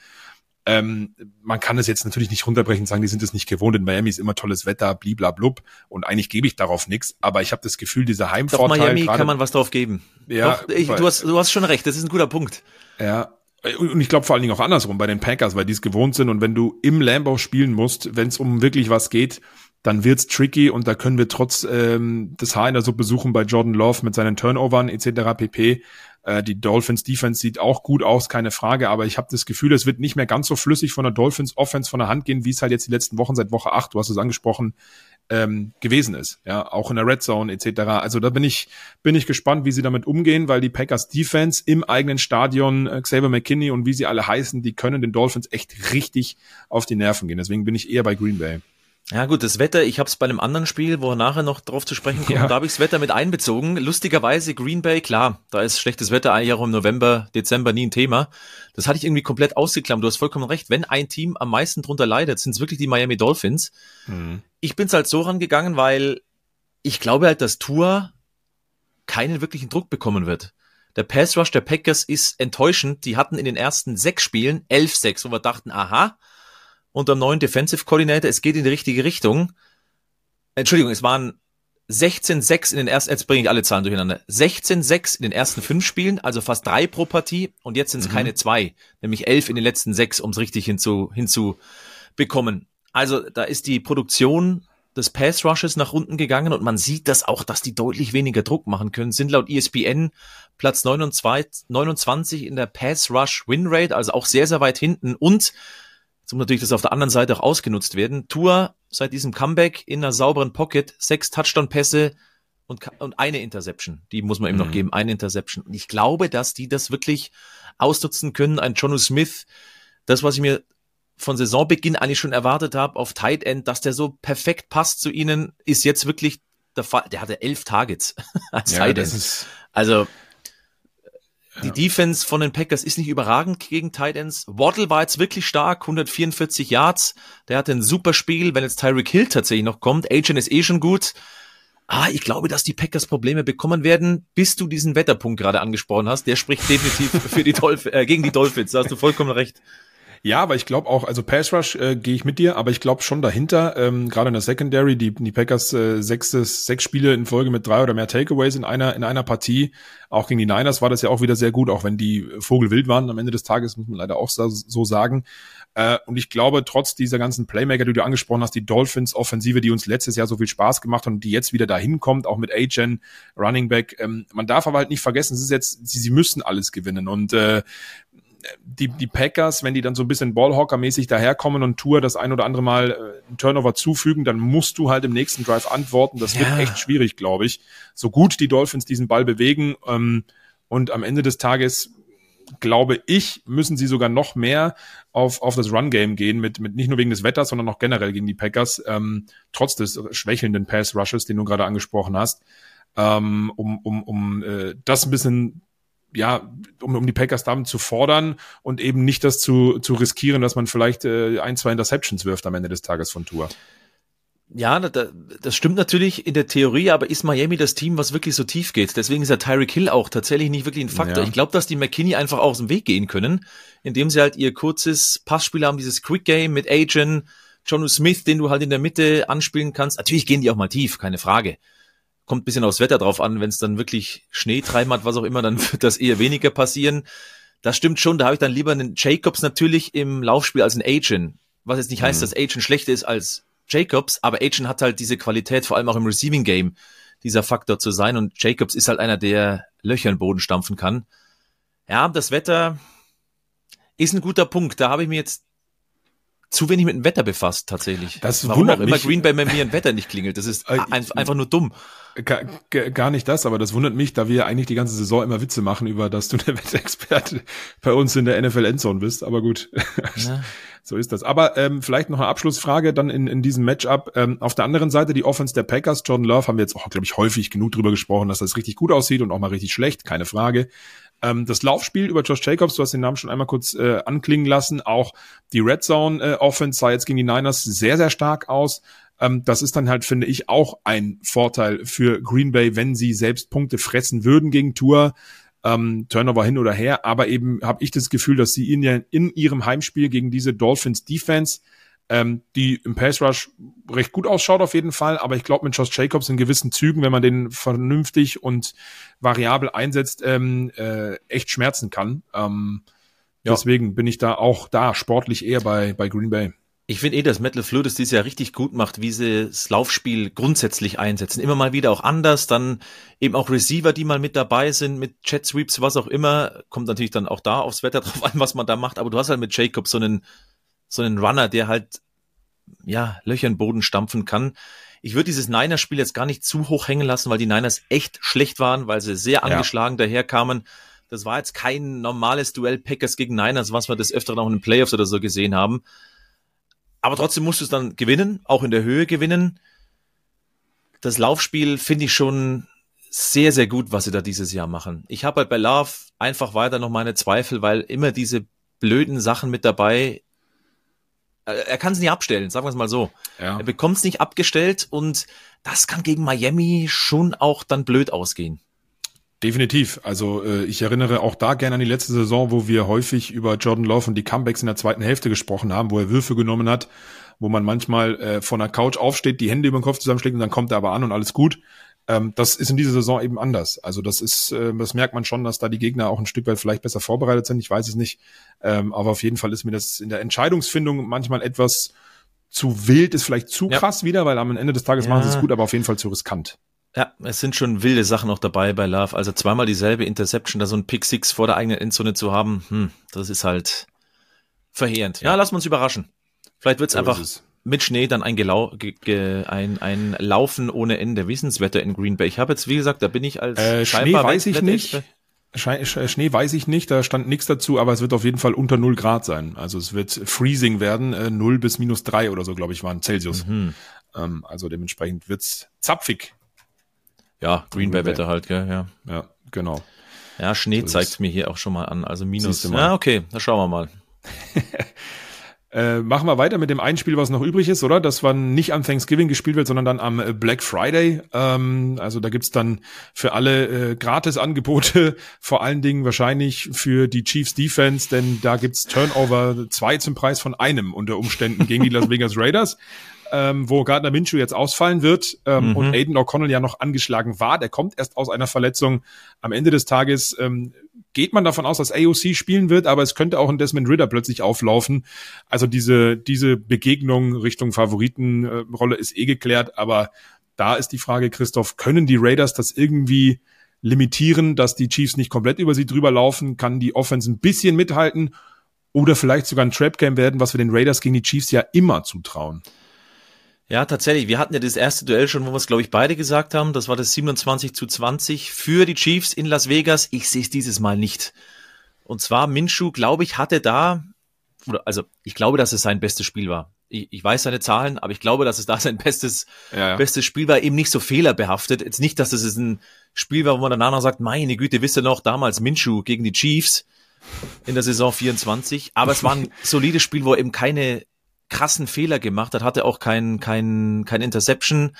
Ähm, man kann es jetzt natürlich nicht runterbrechen und sagen, die sind es nicht gewohnt. In Miami ist immer tolles Wetter, bliblablub. Und eigentlich gebe ich darauf nichts. Aber ich habe das Gefühl, dieser Heimvorteil... Doch, Miami grade, kann man was drauf geben. Ja, Doch, ich, du, hast, du hast schon recht, das ist ein guter Punkt. Ja, und ich glaube vor allen Dingen auch andersrum bei den Packers, weil die es gewohnt sind. Und wenn du im Lambeau spielen musst, wenn es um wirklich was geht, dann wird's tricky, und da können wir trotz ähm, des Haar in der Suppe suchen bei Jordan Love mit seinen Turnovern et cetera pp. Äh, die Dolphins Defense sieht auch gut aus, keine Frage, aber ich habe das Gefühl, es wird nicht mehr ganz so flüssig von der Dolphins Offense von der Hand gehen, wie es halt jetzt die letzten Wochen seit Woche acht, du hast es angesprochen, ähm, gewesen ist. Ja, auch in der Red Zone et cetera. Also da bin ich bin ich gespannt, wie sie damit umgehen, weil die Packers Defense im eigenen Stadion, äh, Xavier McKinney und wie sie alle heißen, die können den Dolphins echt richtig auf die Nerven gehen. Deswegen bin ich eher bei Green Bay. Ja gut, das Wetter, ich habe es bei einem anderen Spiel, wo wir nachher noch drauf zu sprechen kommen, ja. da habe ich das Wetter mit einbezogen. Lustigerweise Green Bay, klar, da ist schlechtes Wetter eigentlich auch im November, Dezember nie ein Thema. Das hatte ich irgendwie komplett ausgeklammert. Du hast vollkommen recht, wenn ein Team am meisten drunter leidet, sind es wirklich die Miami Dolphins. Mhm. Ich bin's halt so rangegangen, weil ich glaube halt, dass Tua keinen wirklichen Druck bekommen wird. Der Pass Rush der Packers ist enttäuschend. Die hatten in den ersten sechs Spielen elf sechs, wo wir dachten, aha, unter dem neuen Defensive Coordinator, es geht in die richtige Richtung. Entschuldigung, es waren sechzehn sechs in den ersten, jetzt bringe ich alle Zahlen durcheinander, sechzehn sechs in den ersten fünf Spielen, also fast drei pro Partie, und jetzt sind es mhm. keine zwei, nämlich elf in den letzten sechs, um es richtig hinzu, hinzubekommen. Also da ist die Produktion des Pass Rushes nach unten gegangen, und man sieht das auch, dass die deutlich weniger Druck machen können, sind laut E S P N Platz neunundzwanzig in der Pass Rush Win Rate, also auch sehr, sehr weit hinten, und jetzt muss natürlich das auf der anderen Seite auch ausgenutzt werden. Tua seit diesem Comeback in einer sauberen Pocket, sechs Touchdown-Pässe, und, und eine Interception. Die muss man ihm mhm. noch geben, eine Interception. Und ich glaube, dass die das wirklich ausnutzen können. Ein Jonnu Smith, das, was ich mir von Saisonbeginn eigentlich schon erwartet habe, auf Tight End, dass der so perfekt passt zu ihnen, ist jetzt wirklich der Fall. Der hatte elf Targets als ja, Tight End. Ist, also die ja. Defense von den Packers ist nicht überragend gegen Tight Ends. Waddle war jetzt wirklich stark, hundertvierundvierzig Yards. Der hatte ein super Spiel. Wenn jetzt Tyreek Hill tatsächlich noch kommt, Agent ist eh schon gut. Ah, ich glaube, dass die Packers Probleme bekommen werden, bis du diesen Wetterpunkt gerade angesprochen hast. Der spricht definitiv für die Dolph- äh, gegen die Dolphins. Da hast du vollkommen recht. Ja, aber ich glaube auch, also Pass Rush äh, gehe ich mit dir, aber ich glaube schon dahinter, ähm, gerade in der Secondary, die die Packers äh, sechs, sechs Spiele in Folge mit drei oder mehr Takeaways in einer in einer Partie, auch gegen die Niners war das ja auch wieder sehr gut, auch wenn die Vogelwild waren am Ende des Tages, muss man leider auch so, so sagen. Äh, und ich glaube, trotz dieser ganzen Playmaker, die du angesprochen hast, die Dolphins-Offensive, die uns letztes Jahr so viel Spaß gemacht hat und die jetzt wieder dahin kommt, auch mit A-Gen, Running Back, ähm, man darf aber halt nicht vergessen, es ist jetzt, sie, sie müssen alles gewinnen und äh, Die, die Packers, wenn die dann so ein bisschen Ballhawker-mäßig daherkommen und Tour das ein oder andere Mal äh, einen Turnover zufügen, dann musst du halt im nächsten Drive antworten. Das ja. wird echt schwierig, glaube ich. So gut die Dolphins diesen Ball bewegen ähm, und am Ende des Tages, glaube ich, müssen sie sogar noch mehr auf auf das Run-Game gehen, mit mit nicht nur wegen des Wetters, sondern auch generell gegen die Packers, ähm, trotz des schwächelnden Pass-Rushes, den du gerade angesprochen hast, ähm, um um um äh, das ein bisschen ja, um, um die Packers damit zu fordern und eben nicht das zu, zu riskieren, dass man vielleicht äh, ein, zwei Interceptions wirft am Ende des Tages von Tour. Ja, das, das stimmt natürlich in der Theorie, aber ist Miami das Team, was wirklich so tief geht? Deswegen ist ja Tyreek Hill auch tatsächlich nicht wirklich ein Faktor. Ja. Ich glaube, dass die McKinney einfach aus dem Weg gehen können, indem sie halt ihr kurzes Passspiel haben, dieses Quick Game mit Agent, Jonnu Smith, den du halt in der Mitte anspielen kannst. Natürlich gehen die auch mal tief, keine Frage. Kommt ein bisschen aufs Wetter drauf an, wenn es dann wirklich Schnee treiben hat, was auch immer, dann wird das eher weniger passieren. Das stimmt schon, da habe ich dann lieber einen Jacobs natürlich im Laufspiel als einen Agent. Was jetzt nicht mhm. heißt, dass Agent schlechter ist als Jacobs, aber Agent hat halt diese Qualität, vor allem auch im Receiving Game, dieser Faktor zu sein. Und Jacobs ist halt einer, der Löcher in den Boden stampfen kann. Ja, das Wetter ist ein guter Punkt. Da habe ich mir jetzt zu wenig mit dem Wetter befasst, tatsächlich. Das Warum auch immer mich. Green Bay bei mir ein Wetter nicht klingelt. Das ist ein, einfach nur dumm. Gar, gar nicht das, aber das wundert mich, da wir eigentlich die ganze Saison immer Witze machen über, dass du der Wetterexperte bei uns in der N F L Endzone bist. Aber gut, ja. So ist das. Aber ähm, vielleicht noch eine Abschlussfrage dann in, in diesem Matchup. Ähm, auf der anderen Seite die Offense der Packers. Jordan Love haben wir jetzt auch, glaube ich, häufig genug drüber gesprochen, dass das richtig gut aussieht und auch mal richtig schlecht, keine Frage. Ähm, das Laufspiel über Josh Jacobs, du hast den Namen schon einmal kurz äh, anklingen lassen. Auch die Red Zone äh, Offense sah jetzt gegen die Niners sehr, sehr stark aus. Ähm, das ist dann halt, finde ich, auch ein Vorteil für Green Bay, wenn sie selbst Punkte fressen würden gegen Tour. Ähm, Turnover hin oder her, aber eben habe ich das Gefühl, dass sie in, in ihrem Heimspiel gegen diese Dolphins Defense, ähm, die im Pass Rush recht gut ausschaut auf jeden Fall, aber ich glaube mit Josh Jacobs in gewissen Zügen, wenn man den vernünftig und variabel einsetzt, ähm, äh, echt schmerzen kann. Ähm, ja. Deswegen bin ich da auch da sportlich eher bei bei Green Bay. Ich finde eh, dass Matt LaFleur das dieses Jahr richtig gut macht, wie sie das Laufspiel grundsätzlich einsetzen. Immer mal wieder auch anders, dann eben auch Receiver, die mal mit dabei sind, mit Jet Sweeps, was auch immer. Kommt natürlich dann auch da aufs Wetter drauf an, was man da macht. Aber du hast halt mit Jacobs so einen, so einen Runner, der halt, ja, Löcher in den Boden stampfen kann. Ich würde dieses Niners-Spiel jetzt gar nicht zu hoch hängen lassen, weil die Niners echt schlecht waren, weil sie sehr angeschlagen ja. daherkamen. Das war jetzt kein normales Duell Packers gegen Niners, was wir des Öfteren auch in den Playoffs oder so gesehen haben. Aber trotzdem musst du es dann gewinnen, auch in der Höhe gewinnen. Das Laufspiel finde ich schon sehr, sehr gut, was sie da dieses Jahr machen. Ich habe halt bei Love einfach weiter noch meine Zweifel, weil immer diese blöden Sachen mit dabei, er kann es nicht abstellen, sagen wir es mal so. Ja. Er bekommt es nicht abgestellt und das kann gegen Miami schon auch dann blöd ausgehen. Definitiv. Also äh, ich erinnere auch da gerne an die letzte Saison, wo wir häufig über Jordan Love und die Comebacks in der zweiten Hälfte gesprochen haben, wo er Würfe genommen hat, wo man manchmal äh, von der Couch aufsteht, die Hände über den Kopf zusammenschlägt und dann kommt er aber an und alles gut. Ähm, das ist in dieser Saison eben anders. Also das ist, äh, das merkt man schon, dass da die Gegner auch ein Stück weit vielleicht besser vorbereitet sind. Ich weiß es nicht. Ähm, aber auf jeden Fall ist mir das in der Entscheidungsfindung manchmal etwas zu wild, ist vielleicht zu ja. krass wieder, weil am Ende des Tages ja. machen sie es gut, aber auf jeden Fall zu riskant. Ja, es sind schon wilde Sachen auch dabei bei Love. Also zweimal dieselbe Interception, da so ein Pick Six vor der eigenen Endzone zu haben, hm, das ist halt verheerend. Ja, ja lass uns überraschen. Vielleicht wird's so einfach mit Schnee dann ein, Gelau ge ge ein, ein Laufen ohne Ende. Wie ist denn das Wetter in Green Bay? Ich habe jetzt, wie gesagt, da bin ich als äh, Schnee weiß ich nicht. Schnee, Schnee weiß ich nicht, da stand nichts dazu, aber es wird auf jeden Fall unter null Grad sein. Also es wird freezing werden, äh, null bis minus drei oder so, glaube ich, waren Celsius. Mhm. Ähm, also dementsprechend wird's zapfig. Ja, Green Bay Wetter halt, gell, ja. Ja, genau. Ja, Schnee so zeigt mir hier auch schon mal an, also minus. Ja, okay, da schauen wir mal. Äh, machen wir weiter mit dem einen Spiel, was noch übrig ist, oder? Das wann nicht am Thanksgiving gespielt wird, sondern dann am Black Friday. Ähm, also da gibt's dann für alle äh, Gratis-Angebote, vor allen Dingen wahrscheinlich für die Chiefs Defense, denn da gibt's Turnover zwei zum Preis von einem unter Umständen gegen die Las Vegas Raiders, ähm, wo Gardner Minshew jetzt ausfallen wird ähm, mhm. und Aiden O'Connell ja noch angeschlagen war. Der kommt erst aus einer Verletzung. Am Ende des Tages ähm, geht man davon aus, dass A O C spielen wird, aber es könnte auch ein Desmond Ridder plötzlich auflaufen. Also diese diese Begegnung Richtung Favoritenrolle ist eh geklärt, aber da ist die Frage, Christoph, können die Raiders das irgendwie limitieren, dass die Chiefs nicht komplett über sie drüber laufen? Kann die Offense ein bisschen mithalten oder vielleicht sogar ein Trap-Game werden, was wir den Raiders gegen die Chiefs ja immer zutrauen? Ja, tatsächlich. Wir hatten ja das erste Duell schon, wo wir es, glaube ich, beide gesagt haben. Das war das siebenundzwanzig zu zwanzig für die Chiefs in Las Vegas. Ich sehe es dieses Mal nicht. Und zwar Minshew, glaube ich, hatte da, oder also ich glaube, dass es sein bestes Spiel war. Ich, ich weiß seine Zahlen, aber ich glaube, dass es da sein bestes, ja, ja. bestes Spiel war, eben nicht so fehlerbehaftet. Jetzt nicht, dass es ein Spiel war, wo man danach noch sagt, meine Güte, wisst ihr noch, damals Minshew gegen die Chiefs in der Saison vierundzwanzig. Aber es war ein solides Spiel, wo er eben keine krassen Fehler gemacht hat, hatte auch kein, kein, kein Interception.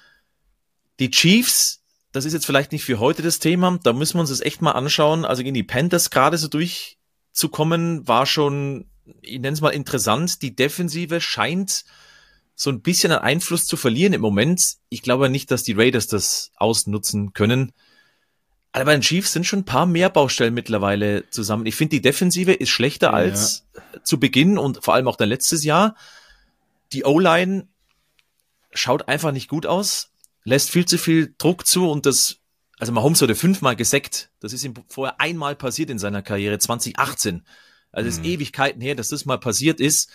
Die Chiefs, das ist jetzt vielleicht nicht für heute das Thema, da müssen wir uns das echt mal anschauen. Also gegen die Panthers gerade so durchzukommen, war schon, ich nenne es mal interessant. Die Defensive scheint so ein bisschen an Einfluss zu verlieren im Moment. Ich glaube nicht, dass die Raiders das ausnutzen können. Aber bei den Chiefs sind schon ein paar mehr Baustellen mittlerweile zusammen. Ich finde, die Defensive ist schlechter ja. als zu Beginn und vor allem auch dann letztes Jahr. Die O-Line schaut einfach nicht gut aus, lässt viel zu viel Druck zu und das, also Mahomes wurde fünfmal gesackt. Das ist ihm vorher einmal passiert in seiner Karriere, zwanzig achtzehn. Also es ist mhm. Ewigkeiten her, dass das mal passiert ist.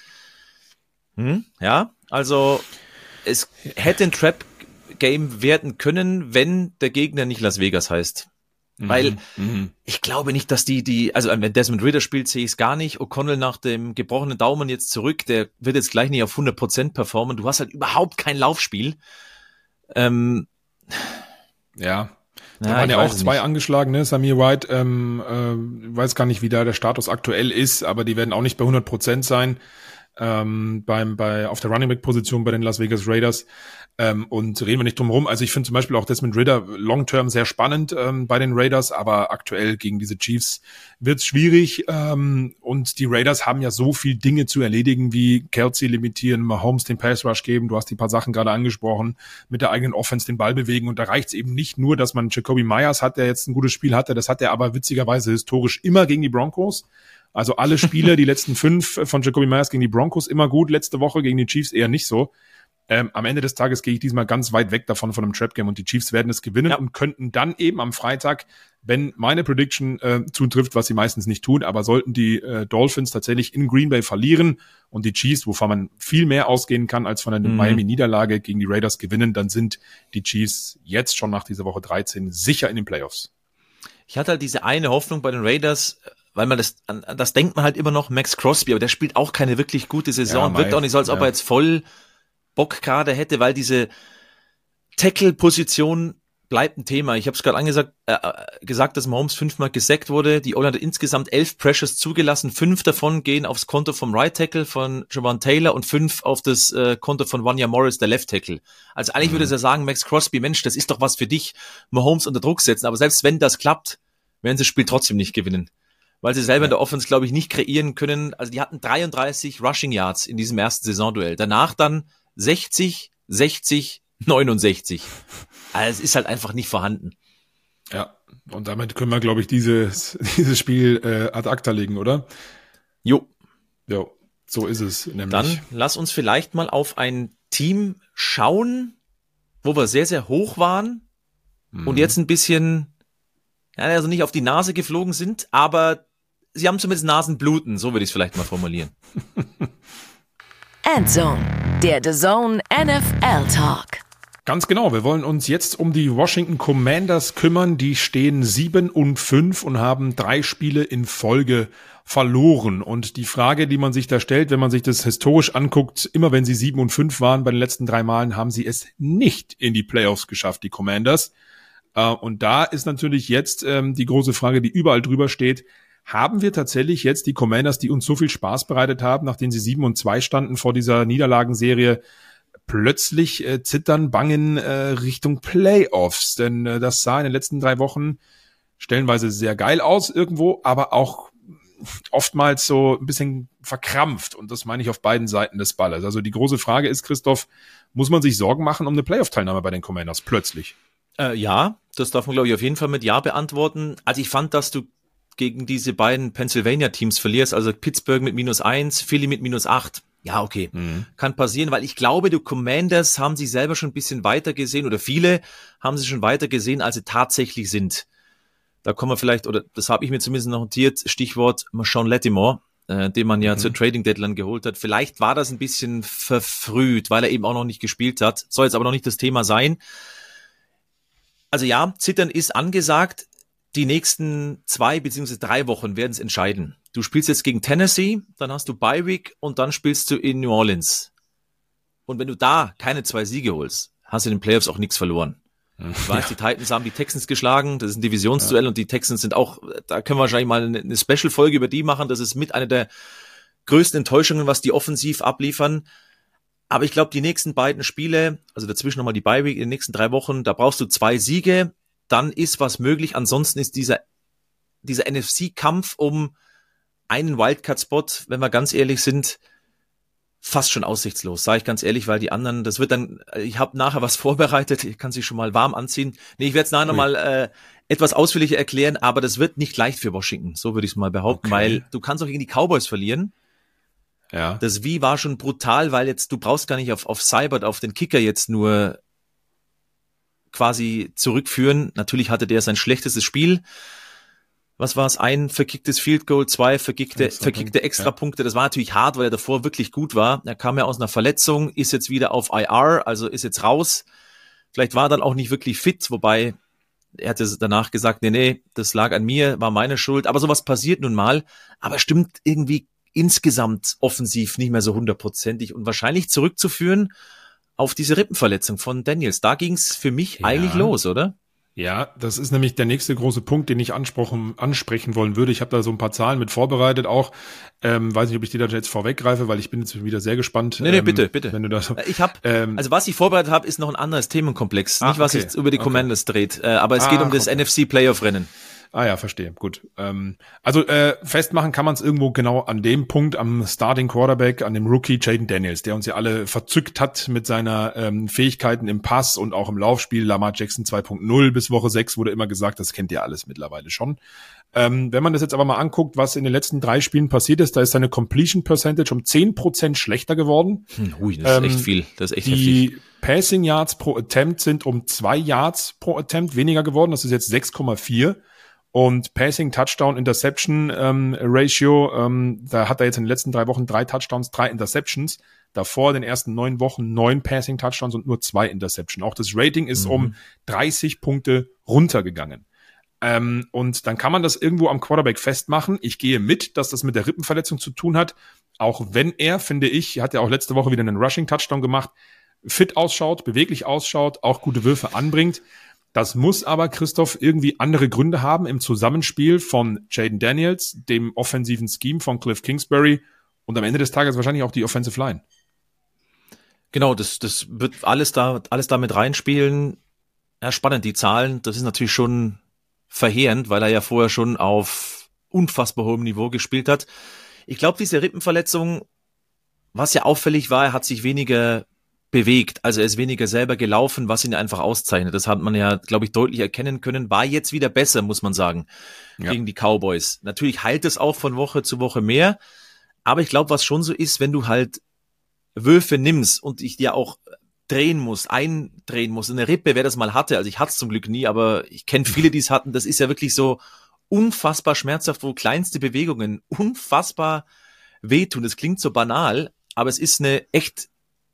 Hm, ja, also es hätte ein Trap-Game werden können, wenn der Gegner nicht Las Vegas heißt. Weil mhm. ich glaube nicht, dass die, die, also wenn Desmond Ridder spielt, sehe ich es gar nicht. O'Connell nach dem gebrochenen Daumen jetzt zurück, der wird jetzt gleich nicht auf hundert Prozent performen. Du hast halt überhaupt kein Laufspiel. Ähm, ja, da ja, waren ja auch zwei nicht. angeschlagen, ne? Samir White, ähm, äh, weiß gar nicht, wie da der Status aktuell ist, aber die werden auch nicht bei hundert Prozent sein. Ähm, beim, bei, auf der Running Back Position bei den Las Vegas Raiders. Ähm, und reden wir nicht drum rum. Also ich finde zum Beispiel auch Desmond Ridder long-term sehr spannend ähm, bei den Raiders, aber aktuell gegen diese Chiefs wird's schwierig. Ähm, und die Raiders haben ja so viel Dinge zu erledigen, wie Kelsey limitieren, Mahomes den Pass Rush geben. Du hast die paar Sachen gerade angesprochen, mit der eigenen Offense den Ball bewegen. Und da reicht's eben nicht nur, dass man Jacoby Myers hat, der jetzt ein gutes Spiel hatte. Das hat er aber witzigerweise historisch immer gegen die Broncos. Also alle Spiele, die letzten fünf von Jacoby Myers gegen die Broncos immer gut, letzte Woche gegen die Chiefs eher nicht so. Ähm, am Ende des Tages gehe ich diesmal ganz weit weg davon, von einem Trap-Game und die Chiefs werden es gewinnen ja. und könnten dann eben am Freitag, wenn meine Prediction äh, zutrifft, was sie meistens nicht tun, aber sollten die äh, Dolphins tatsächlich in Green Bay verlieren und die Chiefs, wovon man viel mehr ausgehen kann als von einer mhm. Miami-Niederlage gegen die Raiders gewinnen, dann sind die Chiefs jetzt schon nach dieser Woche dreizehn sicher in den Playoffs. Ich hatte halt diese eine Hoffnung bei den Raiders, weil man das, an das denkt man halt immer noch, Max Crosby, aber der spielt auch keine wirklich gute Saison, ja, wirkt auch nicht so, als ob ja. er jetzt voll Bock gerade hätte, weil diese Tackle-Position bleibt ein Thema. Ich habe es gerade angesagt, äh, gesagt, dass Mahomes fünfmal gesackt wurde. Die O-Line hat insgesamt elf Pressures zugelassen. Fünf davon gehen aufs Konto vom Right Tackle von Javon Taylor und fünf auf das äh, Konto von Wanya Morris, der Left Tackle. Also eigentlich mhm. würde es ja sagen, Max Crosby, Mensch, das ist doch was für dich, Mahomes unter Druck setzen. Aber selbst wenn das klappt, werden sie das Spiel trotzdem nicht gewinnen. Weil sie selber ja. in der Offense, glaube ich, nicht kreieren können. Also die hatten dreiunddreißig Rushing Yards in diesem ersten Saisonduell. Danach dann sechzig, sechzig, neunundsechzig. Also es ist halt einfach nicht vorhanden. Ja, und damit können wir, glaube ich, dieses, dieses Spiel äh, ad acta legen, oder? Jo. Jo, so ist es nämlich. Dann lass uns vielleicht mal auf ein Team schauen, wo wir sehr, sehr hoch waren mhm. und jetzt ein bisschen, ja, also nicht auf die Nase geflogen sind, aber sie haben zumindest Nasenbluten, so würde ich es vielleicht mal formulieren. Endzone. Der D A Z N N F L Talk. Ganz genau, wir wollen uns jetzt um die Washington Commanders kümmern. Die stehen sieben und fünf und haben drei Spiele in Folge verloren. Und die Frage, die man sich da stellt, wenn man sich das historisch anguckt, immer wenn sie sieben und fünf waren bei den letzten drei Malen, haben sie es nicht in die Playoffs geschafft, die Commanders. Und da ist natürlich jetzt die große Frage, die überall drüber steht: Haben wir tatsächlich jetzt die Commanders, die uns so viel Spaß bereitet haben, nachdem sie sieben und zwei standen vor dieser Niederlagenserie, plötzlich äh, zittern, bangen äh, Richtung Playoffs? Denn äh, das sah in den letzten drei Wochen stellenweise sehr geil aus irgendwo, aber auch oftmals so ein bisschen verkrampft. Und das meine ich auf beiden Seiten des Balles. Also die große Frage ist, Christoph, muss man sich Sorgen machen um eine Playoff-Teilnahme bei den Commanders plötzlich? Äh, ja, das darf man, glaube ich, auf jeden Fall mit Ja beantworten. Also ich fand, dass du gegen diese beiden Pennsylvania-Teams verlierst, also Pittsburgh mit minus eins, Philly mit minus acht. Ja, okay, mhm. Kann passieren, weil ich glaube, die Commanders haben sich selber schon ein bisschen weiter gesehen, oder viele haben sie schon weiter gesehen, als sie tatsächlich sind. Da kommen wir vielleicht, oder das habe ich mir zumindest noch notiert, Stichwort Marshawn Lattimore, äh, den man ja mhm. zur Trading Deadline geholt hat. Vielleicht war das ein bisschen verfrüht, weil er eben auch noch nicht gespielt hat. Soll jetzt aber noch nicht das Thema sein. Also ja, Zittern ist angesagt. Die nächsten zwei beziehungsweise drei Wochen werden es entscheiden. Du spielst jetzt gegen Tennessee, dann hast du Bye Week und dann spielst du in New Orleans. Und wenn du da keine zwei Siege holst, hast du in den Playoffs auch nichts verloren. Ich weiß, ja. Die Titans haben die Texans geschlagen, das ist ein Divisionsduell, ja. Und die Texans sind auch, da können wir wahrscheinlich mal eine, eine Special-Folge über die machen, das ist mit einer der größten Enttäuschungen, was die offensiv abliefern. Aber ich glaube, die nächsten beiden Spiele, also dazwischen nochmal die Bye Week in den nächsten drei Wochen, da brauchst du zwei Siege, dann ist was möglich. Ansonsten ist dieser, dieser N F C-Kampf um einen Wildcard-Spot, wenn wir ganz ehrlich sind, fast schon aussichtslos, sage ich ganz ehrlich, weil die anderen, das wird dann, ich habe nachher was vorbereitet, ich kann sich schon mal warm anziehen. Nee, ich werde es nachher nochmal äh, etwas ausführlicher erklären, aber das wird nicht leicht für Washington, so würde ich es mal behaupten, okay. Weil du kannst auch gegen die Cowboys verlieren. Ja. Das Wie war schon brutal, weil jetzt, du brauchst gar nicht auf, auf Seibert, auf den Kicker jetzt nur quasi zurückführen. Natürlich hatte der sein schlechtestes Spiel. Was war es? Ein verkicktes Field Goal, zwei verkickte, Extra verkickte Extrapunkte. Ja. Das war natürlich hart, weil er davor wirklich gut war. Er kam ja aus einer Verletzung, ist jetzt wieder auf I R, also ist jetzt raus. Vielleicht war er dann auch nicht wirklich fit, wobei er hatte danach gesagt, nee, nee, das lag an mir, war meine Schuld. Aber sowas passiert nun mal. Aber stimmt irgendwie insgesamt offensiv nicht mehr so hundertprozentig und wahrscheinlich zurückzuführen auf diese Rippenverletzung von Daniels. Da ging's für mich ja. eigentlich los, oder? Ja, das ist nämlich der nächste große Punkt, den ich ansprechen wollen würde. Ich habe da so ein paar Zahlen mit vorbereitet auch. Ähm, weiß nicht, ob ich die da jetzt vorweggreife, weil ich bin jetzt wieder sehr gespannt. Nee, nee, ähm, bitte, bitte. Wenn du da so, ich habe, ähm, also was ich vorbereitet habe, ist noch ein anderes Themenkomplex. Ah, nicht, was okay. sich über die Commanders okay. dreht. Äh, aber es ah, geht um das okay. N F C-Playoff-Rennen. Ah ja, verstehe. Gut. Ähm, also äh, festmachen kann man es irgendwo genau an dem Punkt, am Starting Quarterback, an dem Rookie Jayden Daniels, der uns ja alle verzückt hat mit seiner ähm, Fähigkeiten im Pass und auch im Laufspiel. Lamar Jackson zwei Punkt null bis Woche sechs wurde immer gesagt, das kennt ihr alles mittlerweile schon. Ähm, wenn man das jetzt aber mal anguckt, was in den letzten drei Spielen passiert ist, da ist seine Completion Percentage um zehn Prozent schlechter geworden. Hm, ui, das ist ähm, echt viel. Das ist echt die heftig. Passing Yards pro Attempt sind um zwei Yards pro Attempt weniger geworden. Das ist jetzt sechs Komma vier. Und Passing Touchdown Interception ähm, Ratio, ähm, da hat er jetzt in den letzten drei Wochen drei Touchdowns, drei Interceptions. Davor in den ersten neun Wochen neun Passing Touchdowns und nur zwei Interception. Auch das Rating ist mhm. um dreißig Punkte runtergegangen. Ähm, und dann kann man das irgendwo am Quarterback festmachen. Ich gehe mit, dass das mit der Rippenverletzung zu tun hat. Auch wenn er, finde ich, hat ja auch letzte Woche wieder einen Rushing Touchdown gemacht, fit ausschaut, beweglich ausschaut, auch gute Würfe anbringt. Das muss aber, Christoph, irgendwie andere Gründe haben im Zusammenspiel von Jayden Daniels, dem offensiven Scheme von Cliff Kingsbury und am Ende des Tages wahrscheinlich auch die Offensive Line. Genau, das, das wird alles da, alles da mit reinspielen. Ja, spannend, die Zahlen, das ist natürlich schon verheerend, weil er ja vorher schon auf unfassbar hohem Niveau gespielt hat. Ich glaube, diese Rippenverletzung, was ja auffällig war, er hat sich weniger bewegt, also er ist weniger selber gelaufen, was ihn einfach auszeichnet. Das hat man ja, glaube ich, deutlich erkennen können. War jetzt wieder besser, muss man sagen, ja. gegen die Cowboys. Natürlich heilt es auch von Woche zu Woche mehr, aber ich glaube, was schon so ist, wenn du halt Würfe nimmst und dich dir auch drehen musst, eindrehen musst, eine Rippe, wer das mal hatte, also ich hatte es zum Glück nie, aber ich kenne viele, die es hatten, das ist ja wirklich so unfassbar schmerzhaft, wo kleinste Bewegungen unfassbar wehtun. Das klingt so banal, aber es ist eine echt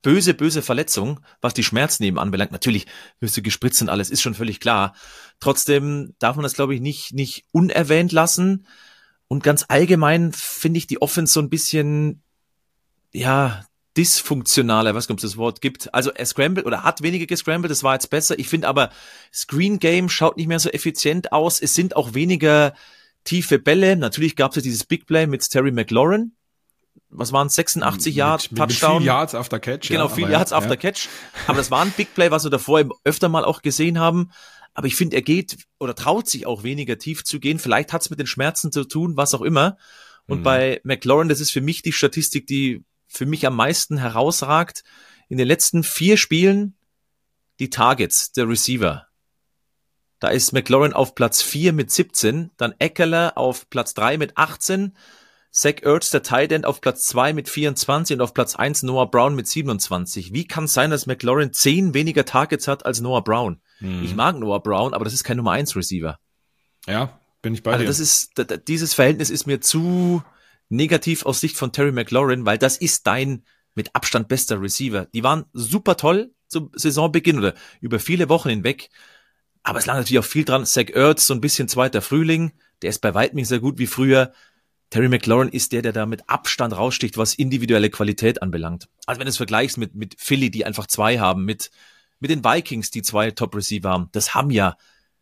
böse, böse Verletzung, was die Schmerzen eben anbelangt. Natürlich wirst du gespritzt und alles, ist schon völlig klar. Trotzdem darf man das, glaube ich, nicht, nicht unerwähnt lassen. Und ganz allgemein finde ich die Offense so ein bisschen, ja, dysfunktionaler, was ob es das Wort gibt. Also er scrambled oder hat weniger gescrambled, das war jetzt besser. Ich finde aber, Screen Game schaut nicht mehr so effizient aus. Es sind auch weniger tiefe Bälle. Natürlich gab es ja dieses Big Play mit Terry McLaurin. Was waren es? sechsundachtzig Yards, mit, mit Touchdown. Viel Yards after Catch. Genau, ja, viel aber Yards ja, after ja. Catch. Aber das war ein Big Play, was wir davor eben öfter mal auch gesehen haben. Aber ich finde, er geht oder traut sich auch weniger tief zu gehen. Vielleicht hat es mit den Schmerzen zu tun, was auch immer. Und mhm. bei McLaurin, das ist für mich die Statistik, die für mich am meisten herausragt. In den letzten vier Spielen die Targets der Receiver. Da ist McLaurin auf Platz vier mit siebzehn, dann Ekeler auf Platz drei mit achtzehn, Zach Ertz, der Tight End, auf Platz zwei mit vierundzwanzig und auf Platz eins Noah Brown mit siebenundzwanzig. Wie kann es sein, dass McLaurin zehn weniger Targets hat als Noah Brown? Mhm. Ich mag Noah Brown, aber das ist kein Nummer eins Receiver. Ja, bin ich bei also dir. Das ist, dieses Verhältnis ist mir zu negativ aus Sicht von Terry McLaurin, weil das ist dein mit Abstand bester Receiver. Die waren super toll zum Saisonbeginn oder über viele Wochen hinweg, aber es lag natürlich auch viel dran. Zach Ertz, so ein bisschen zweiter Frühling, der ist bei weitem nicht so gut wie früher. Terry McLaurin ist der, der da mit Abstand raussticht, was individuelle Qualität anbelangt. Also wenn du es vergleichst mit, mit Philly, die einfach zwei haben, mit, mit den Vikings, die zwei Top-Receiver haben, das haben ja,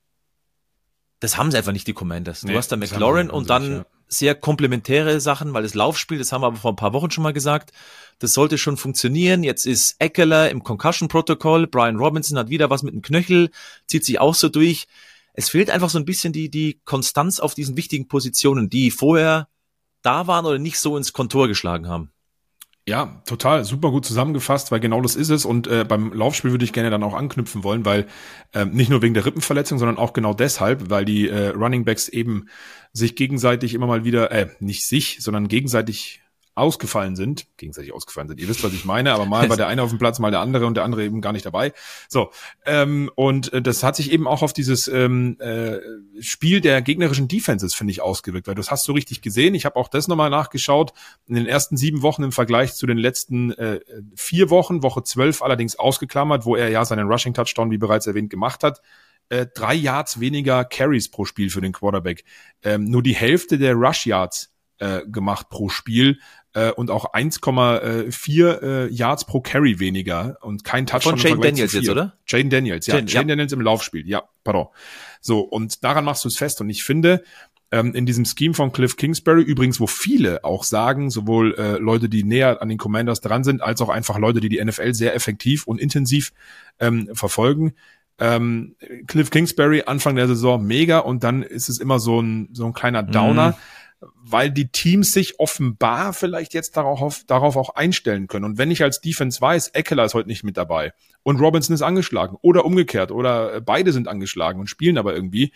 das haben sie einfach nicht, die Commanders. Du nee, hast da McLaurin und dann sich, ja. sehr komplementäre Sachen, weil das Laufspiel, das haben wir aber vor ein paar Wochen schon mal gesagt, das sollte schon funktionieren. Jetzt ist Ekeler im Concussion-Protokoll, Brian Robinson hat wieder was mit dem Knöchel, zieht sich auch so durch. Es fehlt einfach so ein bisschen die, die Konstanz auf diesen wichtigen Positionen, die vorher da waren oder nicht so ins Kontor geschlagen haben. Ja, total, super gut zusammengefasst, weil genau das ist es. Und äh, beim Laufspiel würde ich gerne dann auch anknüpfen wollen, weil äh, nicht nur wegen der Rippenverletzung, sondern auch genau deshalb, weil die äh, Running Backs eben sich gegenseitig immer mal wieder, äh, nicht sich, sondern gegenseitig ausgefallen sind, gegenseitig ausgefallen sind. Ihr wisst, was ich meine, aber mal war der eine auf dem Platz, mal der andere und der andere eben gar nicht dabei. So, ähm, und äh, das hat sich eben auch auf dieses ähm, äh, Spiel der gegnerischen Defenses, finde ich, ausgewirkt, weil das hast du richtig gesehen. Ich habe auch das nochmal nachgeschaut. In den ersten sieben Wochen im Vergleich zu den letzten äh, vier Wochen, Woche zwölf allerdings ausgeklammert, wo er ja seinen Rushing-Touchdown, wie bereits erwähnt, gemacht hat. Äh, drei Yards weniger Carries pro Spiel für den Quarterback. Ähm, nur die Hälfte der Rush-Yards äh, gemacht pro Spiel. Und auch eins Komma vier äh, Yards pro Carry weniger und kein Touchdown. Von Jane Daniels jetzt, oder? Jane Daniels, ja. Jane, Jane ja. Daniels im Laufspiel, ja, pardon. So, und daran machst du es fest. Und ich finde, ähm, in diesem Scheme von Cliff Kingsbury, übrigens, wo viele auch sagen, sowohl äh, Leute, die näher an den Commanders dran sind, als auch einfach Leute, die die N F L sehr effektiv und intensiv ähm, verfolgen, ähm, Cliff Kingsbury Anfang der Saison mega und dann ist es immer so ein, so ein kleiner Downer. Mhm. Weil die Teams sich offenbar vielleicht jetzt darauf, darauf auch einstellen können. Und wenn ich als Defense weiß, Ekeler ist heute nicht mit dabei und Robinson ist angeschlagen oder umgekehrt oder beide sind angeschlagen und spielen aber irgendwie,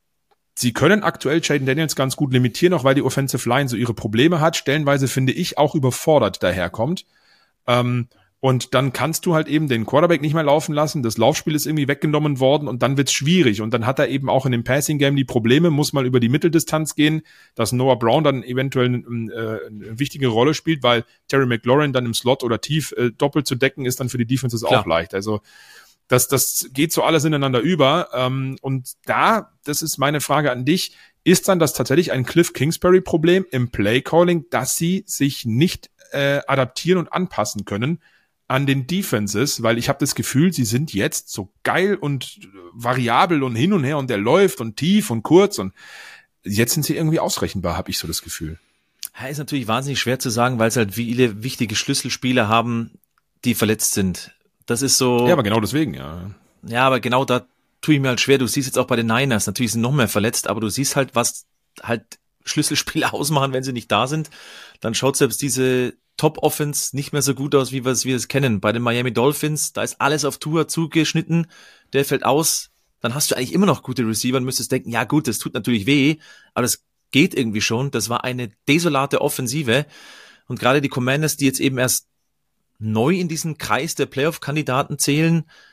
sie können aktuell Jaden Daniels ganz gut limitieren, auch weil die Offensive Line so ihre Probleme hat, stellenweise finde ich auch überfordert daherkommt. Ähm, Und dann kannst du halt eben den Quarterback nicht mehr laufen lassen. Das Laufspiel ist irgendwie weggenommen worden und dann wird's schwierig. Und dann hat er eben auch in dem Passing-Game die Probleme, muss mal über die Mitteldistanz gehen, dass Noah Brown dann eventuell eine, äh, eine wichtige Rolle spielt, weil Terry McLaurin dann im Slot oder tief äh, doppelt zu decken ist dann für die Defenses Klar. auch leicht. Also das, das geht so alles ineinander über. Ähm, und da, das ist meine Frage an dich, ist dann das tatsächlich ein Cliff Kingsbury-Problem im Play-Calling, dass sie sich nicht äh, adaptieren und anpassen können an den Defenses, weil ich habe das Gefühl, sie sind jetzt so geil und variabel und hin und her und der läuft und tief und kurz und jetzt sind sie irgendwie ausrechenbar, habe ich so das Gefühl. Ja, ist natürlich wahnsinnig schwer zu sagen, weil es halt viele wichtige Schlüsselspieler haben, die verletzt sind. Das ist so... Ja, aber genau deswegen, ja. Ja, aber genau da tue ich mir halt schwer. Du siehst jetzt auch bei den Niners, natürlich sind noch mehr verletzt, aber du siehst halt, was halt Schlüsselspieler ausmachen, wenn sie nicht da sind. Dann schaut selbst diese Top-Offense nicht mehr so gut aus, wie wir es, wie wir es kennen. Bei den Miami Dolphins, da ist alles auf Tua zugeschnitten, der fällt aus, dann hast du eigentlich immer noch gute Receiver und müsstest denken, ja gut, das tut natürlich weh, aber das geht irgendwie schon. Das war eine desolate Offensive und gerade die Commanders, die jetzt eben erst neu in diesen Kreis der Playoff-Kandidaten zählen,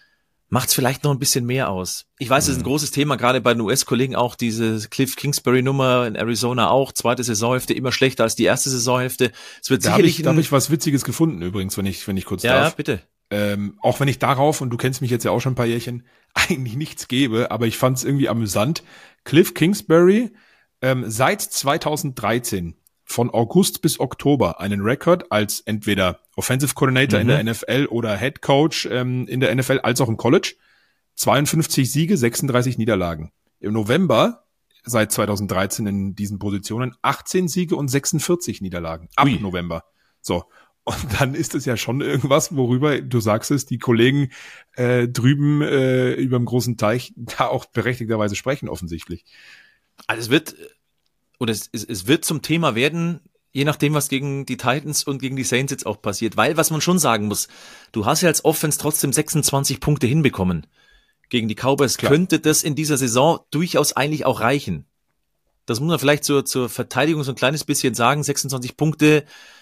macht's vielleicht noch ein bisschen mehr aus. Ich weiß, es ist ein großes Thema, gerade bei den U S-Kollegen auch, diese Cliff Kingsbury-Nummer in Arizona auch, zweite Saisonhälfte immer schlechter als die erste Saisonhälfte. Es wird Da habe sicherlich... ich, da hab ich was Witziges gefunden übrigens, wenn ich, wenn ich kurz ja, darf. ja, bitte. Ähm, auch wenn ich darauf, und du kennst mich jetzt ja auch schon ein paar Jährchen, eigentlich nichts gebe, aber ich fand es irgendwie amüsant. Cliff Kingsbury ähm, seit zweitausenddreizehn von August bis Oktober einen Rekord als entweder Offensive Coordinator mhm. in der N F L oder Head Coach ähm, in der N F L als auch im College. zweiundfünfzig Siege, sechsunddreißig Niederlagen. Im November seit zweitausenddreizehn in diesen Positionen achtzehn Siege und sechsundvierzig Niederlagen. Ab Ui. November. So. Und dann ist es ja schon irgendwas, worüber, du sagst es, die Kollegen äh, drüben äh, über dem großen Teich da auch berechtigterweise sprechen offensichtlich. Also es wird, oder es, es, es wird zum Thema werden, je nachdem, was gegen die Titans und gegen die Saints jetzt auch passiert. Weil, was man schon sagen muss, du hast ja als Offense trotzdem sechsundzwanzig Punkte hinbekommen. Gegen die Cowboys Klar. könnte das in dieser Saison durchaus eigentlich auch reichen. Das muss man vielleicht zur, zur Verteidigung so ein kleines bisschen sagen. sechsundzwanzig Punkte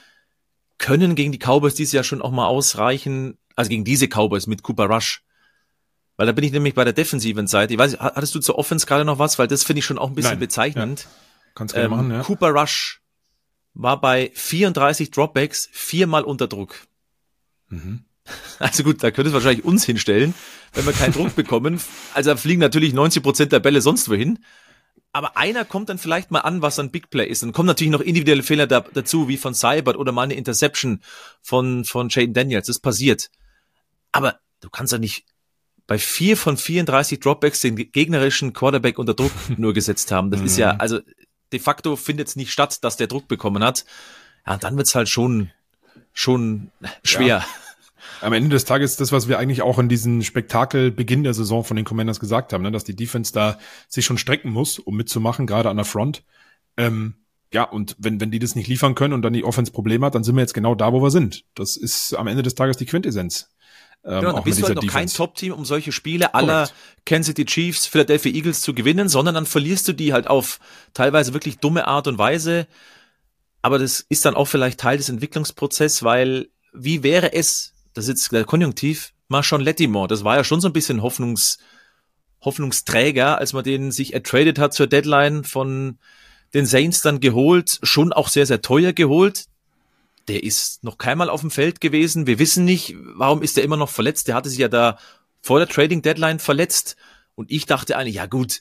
können gegen die Cowboys dieses Jahr schon auch mal ausreichen. Also gegen diese Cowboys mit Cooper Rush. Weil da bin ich nämlich bei der defensiven Seite. Ich weiß, hattest du zur Offense gerade noch was? Weil das finde ich schon auch ein bisschen Nein. bezeichnend. Ja. Kannst du ähm, machen, ja. Cooper Rush war bei vierunddreißig Dropbacks viermal unter Druck. Mhm. Also gut, da könnte es wahrscheinlich uns hinstellen, wenn wir keinen Druck bekommen. Also da fliegen natürlich neunzig Prozent der Bälle sonst wohin. Aber einer kommt dann vielleicht mal an, was ein Big Play ist. Dann kommen natürlich noch individuelle Fehler da, dazu, wie von Seibert oder mal eine Interception von, von Jaden Daniels. Das passiert. Aber du kannst ja nicht bei vier von vierunddreißig Dropbacks den gegnerischen Quarterback unter Druck nur gesetzt haben. Das ist ja, also de facto findet es nicht statt, dass der Druck bekommen hat. Ja, dann wird's halt schon, schon schwer. Ja. Am Ende des Tages das, was wir eigentlich auch in diesem Spektakelbeginn der Saison von den Commanders gesagt haben, ne, dass die Defense da sich schon strecken muss, um mitzumachen, gerade an der Front. Ähm, ja, und wenn wenn die das nicht liefern können und dann die Offense Probleme hat, dann sind wir jetzt genau da, wo wir sind. Das ist am Ende des Tages die Quintessenz. Ähm, genau, dann bist du halt noch Defense. Kein Top-Team, um solche Spiele aller Kansas City Chiefs, Philadelphia Eagles zu gewinnen, sondern dann verlierst du die halt auf teilweise wirklich dumme Art und Weise. Aber das ist dann auch vielleicht Teil des Entwicklungsprozesses, weil wie wäre es, das ist jetzt der Konjunktiv, Marshawn Lattimore, das war ja schon so ein bisschen Hoffnungs, Hoffnungsträger, als man den sich ertradet hat zur Deadline, von den Saints dann geholt, schon auch sehr, sehr teuer geholt. Der ist noch keinmal auf dem Feld gewesen. Wir wissen nicht, warum ist er immer noch verletzt. Der hatte sich ja da vor der Trading Deadline verletzt. Und ich dachte eigentlich, ja gut,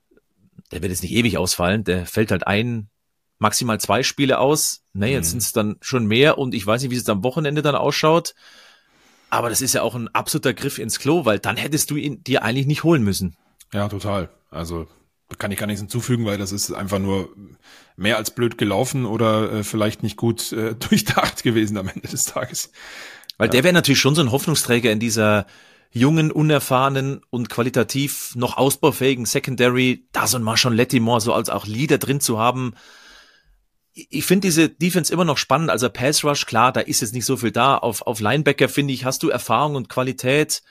der wird jetzt nicht ewig ausfallen. Der fällt halt ein, maximal zwei Spiele aus. Ne, jetzt mhm. sind es dann schon mehr. Und ich weiß nicht, wie es am Wochenende dann ausschaut. Aber das ist ja auch ein absoluter Griff ins Klo, weil dann hättest du ihn dir eigentlich nicht holen müssen. Ja, total. Also kann ich gar nichts hinzufügen, weil das ist einfach nur mehr als blöd gelaufen oder äh, vielleicht nicht gut äh, durchdacht gewesen am Ende des Tages. Weil ja. der wäre natürlich schon so ein Hoffnungsträger in dieser jungen, unerfahrenen und qualitativ noch ausbaufähigen Secondary, da so ein Marshawn Lattimore so als auch Leader drin zu haben. Ich finde diese Defense immer noch spannend, also Pass Rush, klar, da ist jetzt nicht so viel da. Auf, auf Linebacker, finde ich, hast du Erfahrung und Qualität.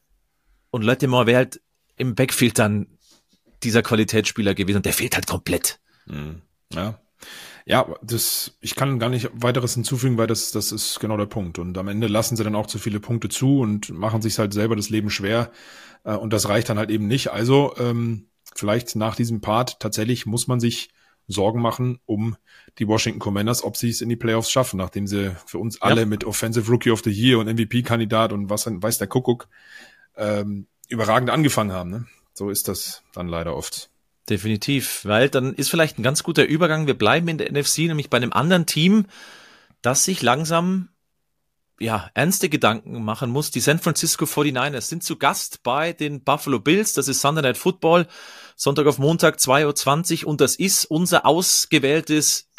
Und Lattimore wäre halt im Backfield dann dieser Qualitätsspieler gewesen. Und der fehlt halt komplett. Ja, ja, das, ich kann gar nicht weiteres hinzufügen, weil das, das ist genau der Punkt. Und am Ende lassen sie dann auch zu viele Punkte zu und machen sich halt selber das Leben schwer. Und das reicht dann halt eben nicht. Also, ähm, vielleicht nach diesem Part tatsächlich muss man sich Sorgen machen um die Washington Commanders, ob sie es in die Playoffs schaffen, nachdem sie für uns alle ja. mit Offensive Rookie of the Year und M V P-Kandidat und was weiß der Kuckuck ähm, überragend angefangen haben. Ne? So ist das dann leider oft. Definitiv, weil dann ist vielleicht ein ganz guter Übergang. Wir bleiben in der N F C, nämlich bei einem anderen Team, das sich langsam ja ernste Gedanken machen muss. Die San Francisco forty-niners sind zu Gast bei den Buffalo Bills. Das ist Sunday Night Football. Sonntag auf Montag, zwei Uhr zwanzig. Und das ist unser ausgewähltes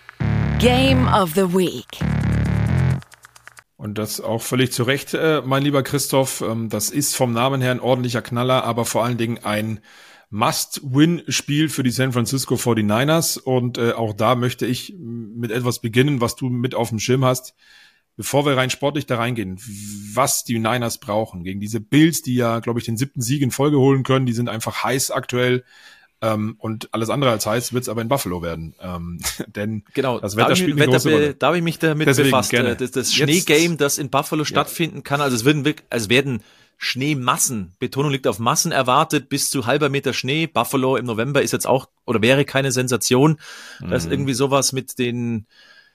Game of the Week. Und das auch völlig zu Recht, äh, mein lieber Christoph. Ähm, das ist vom Namen her ein ordentlicher Knaller, aber vor allen Dingen ein Must-Win-Spiel für die San Francisco forty-niners. Und äh, auch da möchte ich mit etwas beginnen, was du mit auf dem Schirm hast. Bevor wir rein sportlich da reingehen, was die Niners brauchen gegen diese Bills, die ja, glaube ich, den siebten Sieg in Folge holen können, die sind einfach heiß aktuell. Ähm, und alles andere als heiß wird es aber in Buffalo werden. Ähm, denn genau, das Wetter spielt eine große Wetter, Rolle. Da habe ich mich damit Deswegen, befasst. gerne. Das, das Schneegame, das in Buffalo ja. stattfinden kann. Also es werden, wirklich, also werden Schneemassen, Betonung liegt auf Massen erwartet, bis zu halber Meter Schnee. Buffalo im November ist jetzt auch, oder wäre keine Sensation, mhm. dass irgendwie sowas mit den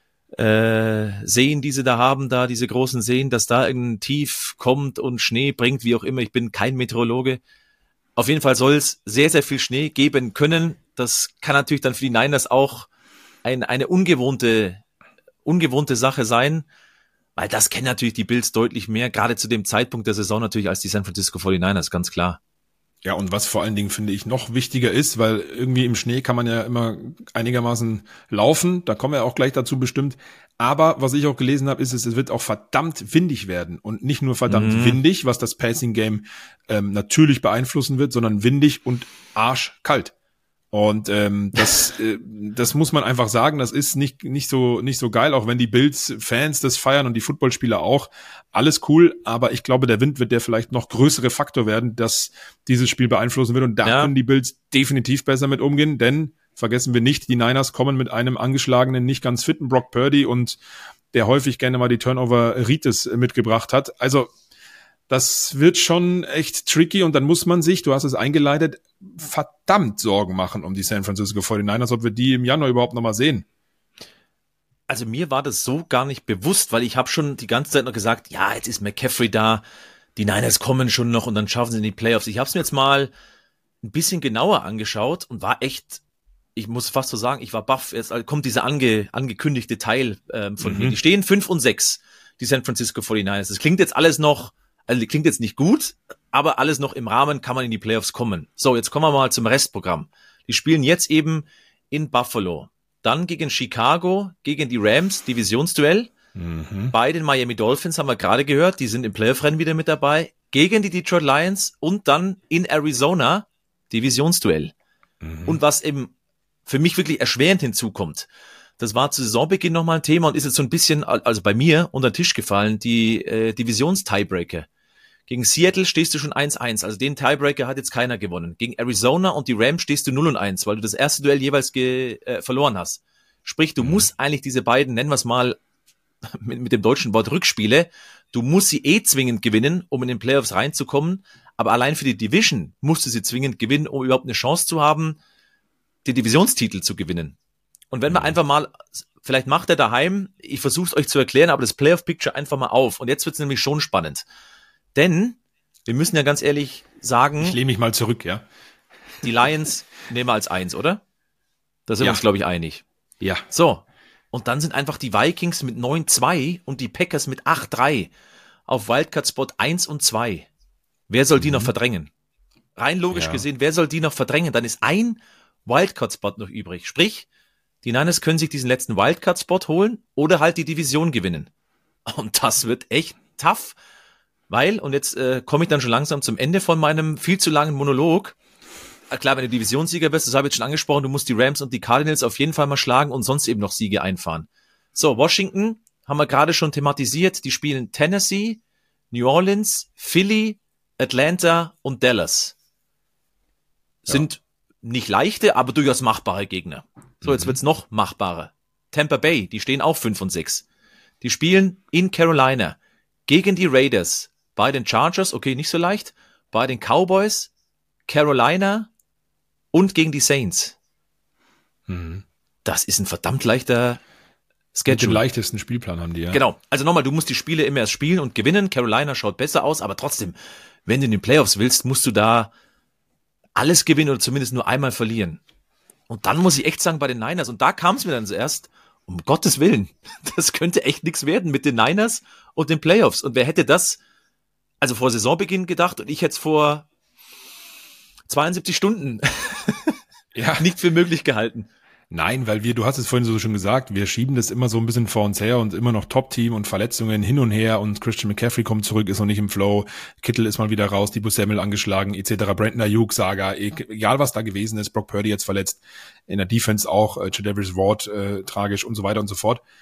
äh, Seen, die sie da haben, da diese großen Seen, dass da irgendein Tief kommt und Schnee bringt, wie auch immer. Ich bin kein Meteorologe. Auf jeden Fall soll es sehr, sehr viel Schnee geben können. Das kann natürlich dann für die Niners auch ein, eine ungewohnte, ungewohnte Sache sein, weil das kennen natürlich die Bills deutlich mehr, gerade zu dem Zeitpunkt der Saison natürlich als die San Francisco forty-niners, ganz klar. Ja, und was vor allen Dingen, finde ich, noch wichtiger ist, weil irgendwie im Schnee kann man ja immer einigermaßen laufen, da kommen wir auch gleich dazu bestimmt, aber was ich auch gelesen habe, ist, es wird auch verdammt windig werden und nicht nur verdammt mhm. windig, was das Passing-Game ähm, natürlich beeinflussen wird, sondern windig und arschkalt. Und ähm, das äh, das muss man einfach sagen, das ist nicht nicht so nicht so geil, auch wenn die Bills-Fans das feiern und die Footballspieler auch. Alles cool, aber ich glaube, der Wind wird der vielleicht noch größere Faktor werden, dass dieses Spiel beeinflussen wird. Und da ja. können die Bills definitiv besser mit umgehen, denn vergessen wir nicht, die Niners kommen mit einem angeschlagenen, nicht ganz fitten Brock Purdy und der häufig gerne mal die Turnover-Ritis mitgebracht hat. Also das wird schon echt tricky und dann muss man sich, du hast es eingeleitet, verdammt Sorgen machen um die San Francisco forty-niners, ob wir die im Januar überhaupt nochmal sehen. Also mir war das so gar nicht bewusst, weil ich habe schon die ganze Zeit noch gesagt, ja, jetzt ist McCaffrey da, die Niners kommen schon noch und dann schaffen sie in die Playoffs. Ich habe es mir jetzt mal ein bisschen genauer angeschaut und war echt, ich muss fast so sagen, ich war baff. Jetzt kommt dieser ange, angekündigte Teil ähm, von mhm. mir. Die stehen fünf und sechs, die San Francisco forty-niners. Das klingt jetzt alles noch Also klingt jetzt nicht gut, aber alles noch im Rahmen, kann man in die Playoffs kommen. So, jetzt kommen wir mal zum Restprogramm. Die spielen jetzt eben in Buffalo. Dann gegen Chicago, gegen die Rams, Divisionsduell. Mhm. Bei den Miami Dolphins haben wir gerade gehört, die sind im Playoff-Rennen wieder mit dabei. Gegen die Detroit Lions und dann in Arizona, Divisionsduell. Mhm. Und was eben für mich wirklich erschwerend hinzukommt, das war zu Saisonbeginn nochmal ein Thema und ist jetzt so ein bisschen, also bei mir, unter den Tisch gefallen, die äh, Divisions-Tiebreaker. Gegen Seattle stehst du schon eins eins, also den Tiebreaker hat jetzt keiner gewonnen. Gegen Arizona und die Rams stehst du null und eins, weil du das erste Duell jeweils ge, äh, verloren hast. Sprich, du mhm. musst eigentlich diese beiden, nennen wir es mal mit, mit dem deutschen Wort Rückspiele, du musst sie eh zwingend gewinnen, um in den Playoffs reinzukommen, aber allein für die Division musst du sie zwingend gewinnen, um überhaupt eine Chance zu haben, die Divisionstitel zu gewinnen. Und wenn wir einfach mal, vielleicht macht er daheim, ich versuche es euch zu erklären, aber das Playoff-Picture einfach mal auf. Und jetzt wird es nämlich schon spannend. Denn, wir müssen ja ganz ehrlich sagen... Ich lehne mich mal zurück, ja. Die Lions nehmen wir als eins, oder? Da sind ja. wir uns, glaube ich, einig. Ja. So, und dann sind einfach die Vikings mit neun zwei und die Packers mit acht drei auf Wildcard-Spot eins und zwei. Wer soll die mhm. noch verdrängen? Rein logisch ja. gesehen, wer soll die noch verdrängen? Dann ist ein Wildcard-Spot noch übrig. Sprich, die Niners können sich diesen letzten Wildcard-Spot holen oder halt die Division gewinnen. Und das wird echt tough, weil, und jetzt äh, komme ich dann schon langsam zum Ende von meinem viel zu langen Monolog. Äh, klar, wenn du Divisionssieger bist, das habe ich jetzt schon angesprochen, du musst die Rams und die Cardinals auf jeden Fall mal schlagen und sonst eben noch Siege einfahren. So, Washington haben wir gerade schon thematisiert, die spielen Tennessee, New Orleans, Philly, Atlanta und Dallas. Sind ja. nicht leichte, aber durchaus machbare Gegner. So, jetzt wird's noch machbarer. Tampa Bay, die stehen auch fünf und sechs. Die spielen in Carolina gegen die Raiders, bei den Chargers, okay, nicht so leicht, bei den Cowboys, Carolina und gegen die Saints. Mhm. Das ist ein verdammt leichter Schedule. Mit dem leichtesten Spielplan haben die, ja. Genau, also nochmal, du musst die Spiele immer erst spielen und gewinnen. Carolina schaut besser aus, aber trotzdem, wenn du in den Playoffs willst, musst du da alles gewinnen oder zumindest nur einmal verlieren. Und dann muss ich echt sagen, bei den Niners, und da kam es mir dann zuerst, um Gottes Willen, das könnte echt nichts werden mit den Niners und den Playoffs. Und wer hätte das, also vor Saisonbeginn gedacht und ich hätte es vor zweiundsiebzig Stunden ja. nicht für möglich gehalten. Nein, weil wir, du hast es vorhin so schon gesagt, wir schieben das immer so ein bisschen vor uns her und immer noch Top-Team und Verletzungen hin und her und Christian McCaffrey kommt zurück, ist noch nicht im Flow, Kittle ist mal wieder raus, Deebo Samuel angeschlagen, et cetera. Brandon Ayuk, Saga, egal was da gewesen ist, Brock Purdy jetzt verletzt, in der Defense auch, äh, Tre'Davious Ward äh, tragisch und so weiter und so fort.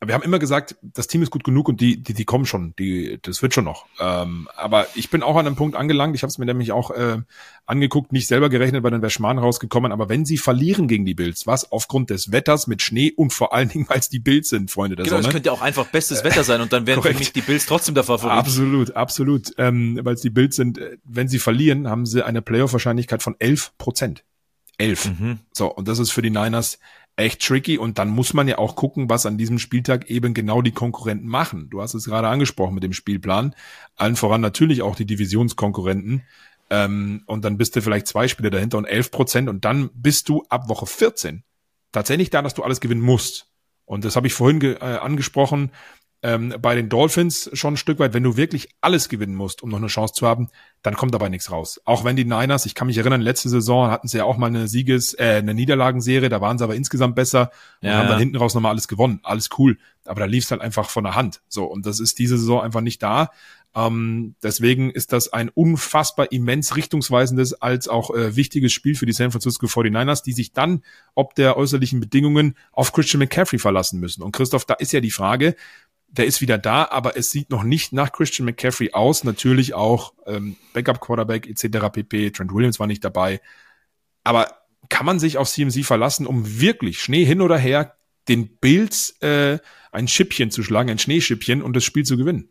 wir haben immer gesagt, das Team ist gut genug und die, die, die kommen schon, die, das wird schon noch. Ähm, aber ich bin auch an einem Punkt angelangt, ich habe es mir nämlich auch äh, angeguckt, nicht selber gerechnet, weil dann wäre Schmarrn rausgekommen, aber wenn sie verlieren gegen die Bills, was aufgrund des Wetters mit Schnee und vor allen Dingen, weil es die Bills sind, Freunde der genau, Sonne. Es könnte auch einfach bestes Wetter sein und dann wären für mich die Bills trotzdem der Favorit. Absolut, absolut, ähm, weil es die Bills sind. Wenn sie verlieren, haben sie eine Playoff-Wahrscheinlichkeit von elf Prozent. elf. Mhm. So, und das ist für die Niners echt tricky und dann muss man ja auch gucken, was an diesem Spieltag eben genau die Konkurrenten machen. Du hast es gerade angesprochen mit dem Spielplan. Allen voran natürlich auch die Divisionskonkurrenten. Ähm, und dann bist du vielleicht zwei Spiele dahinter und elf Prozent und dann bist du ab Woche vierzehn tatsächlich da, dass du alles gewinnen musst. Und das habe ich vorhin ge- äh, angesprochen, ähm, bei den Dolphins schon ein Stück weit, wenn du wirklich alles gewinnen musst, um noch eine Chance zu haben, dann kommt dabei nichts raus. Auch wenn die Niners, ich kann mich erinnern, letzte Saison hatten sie ja auch mal eine Sieges-, äh, eine Niederlagenserie, da waren sie aber insgesamt besser und ja, haben dann ja. hinten raus nochmal alles gewonnen. Alles cool. Aber da lief es halt einfach von der Hand. So, und das ist diese Saison einfach nicht da. Ähm, deswegen ist das ein unfassbar immens richtungsweisendes als auch äh, wichtiges Spiel für die San Francisco forty-niners, die sich dann ob der äußerlichen Bedingungen auf Christian McCaffrey verlassen müssen. Und Christoph, da ist ja die Frage, der ist wieder da, aber es sieht noch nicht nach Christian McCaffrey aus. Natürlich auch ähm, Backup-Quarterback et cetera pp. Trent Williams war nicht dabei. Aber kann man sich auf C M C verlassen, um wirklich Schnee hin oder her den Bills äh, ein Schippchen zu schlagen, ein Schneeschippchen und das Spiel zu gewinnen?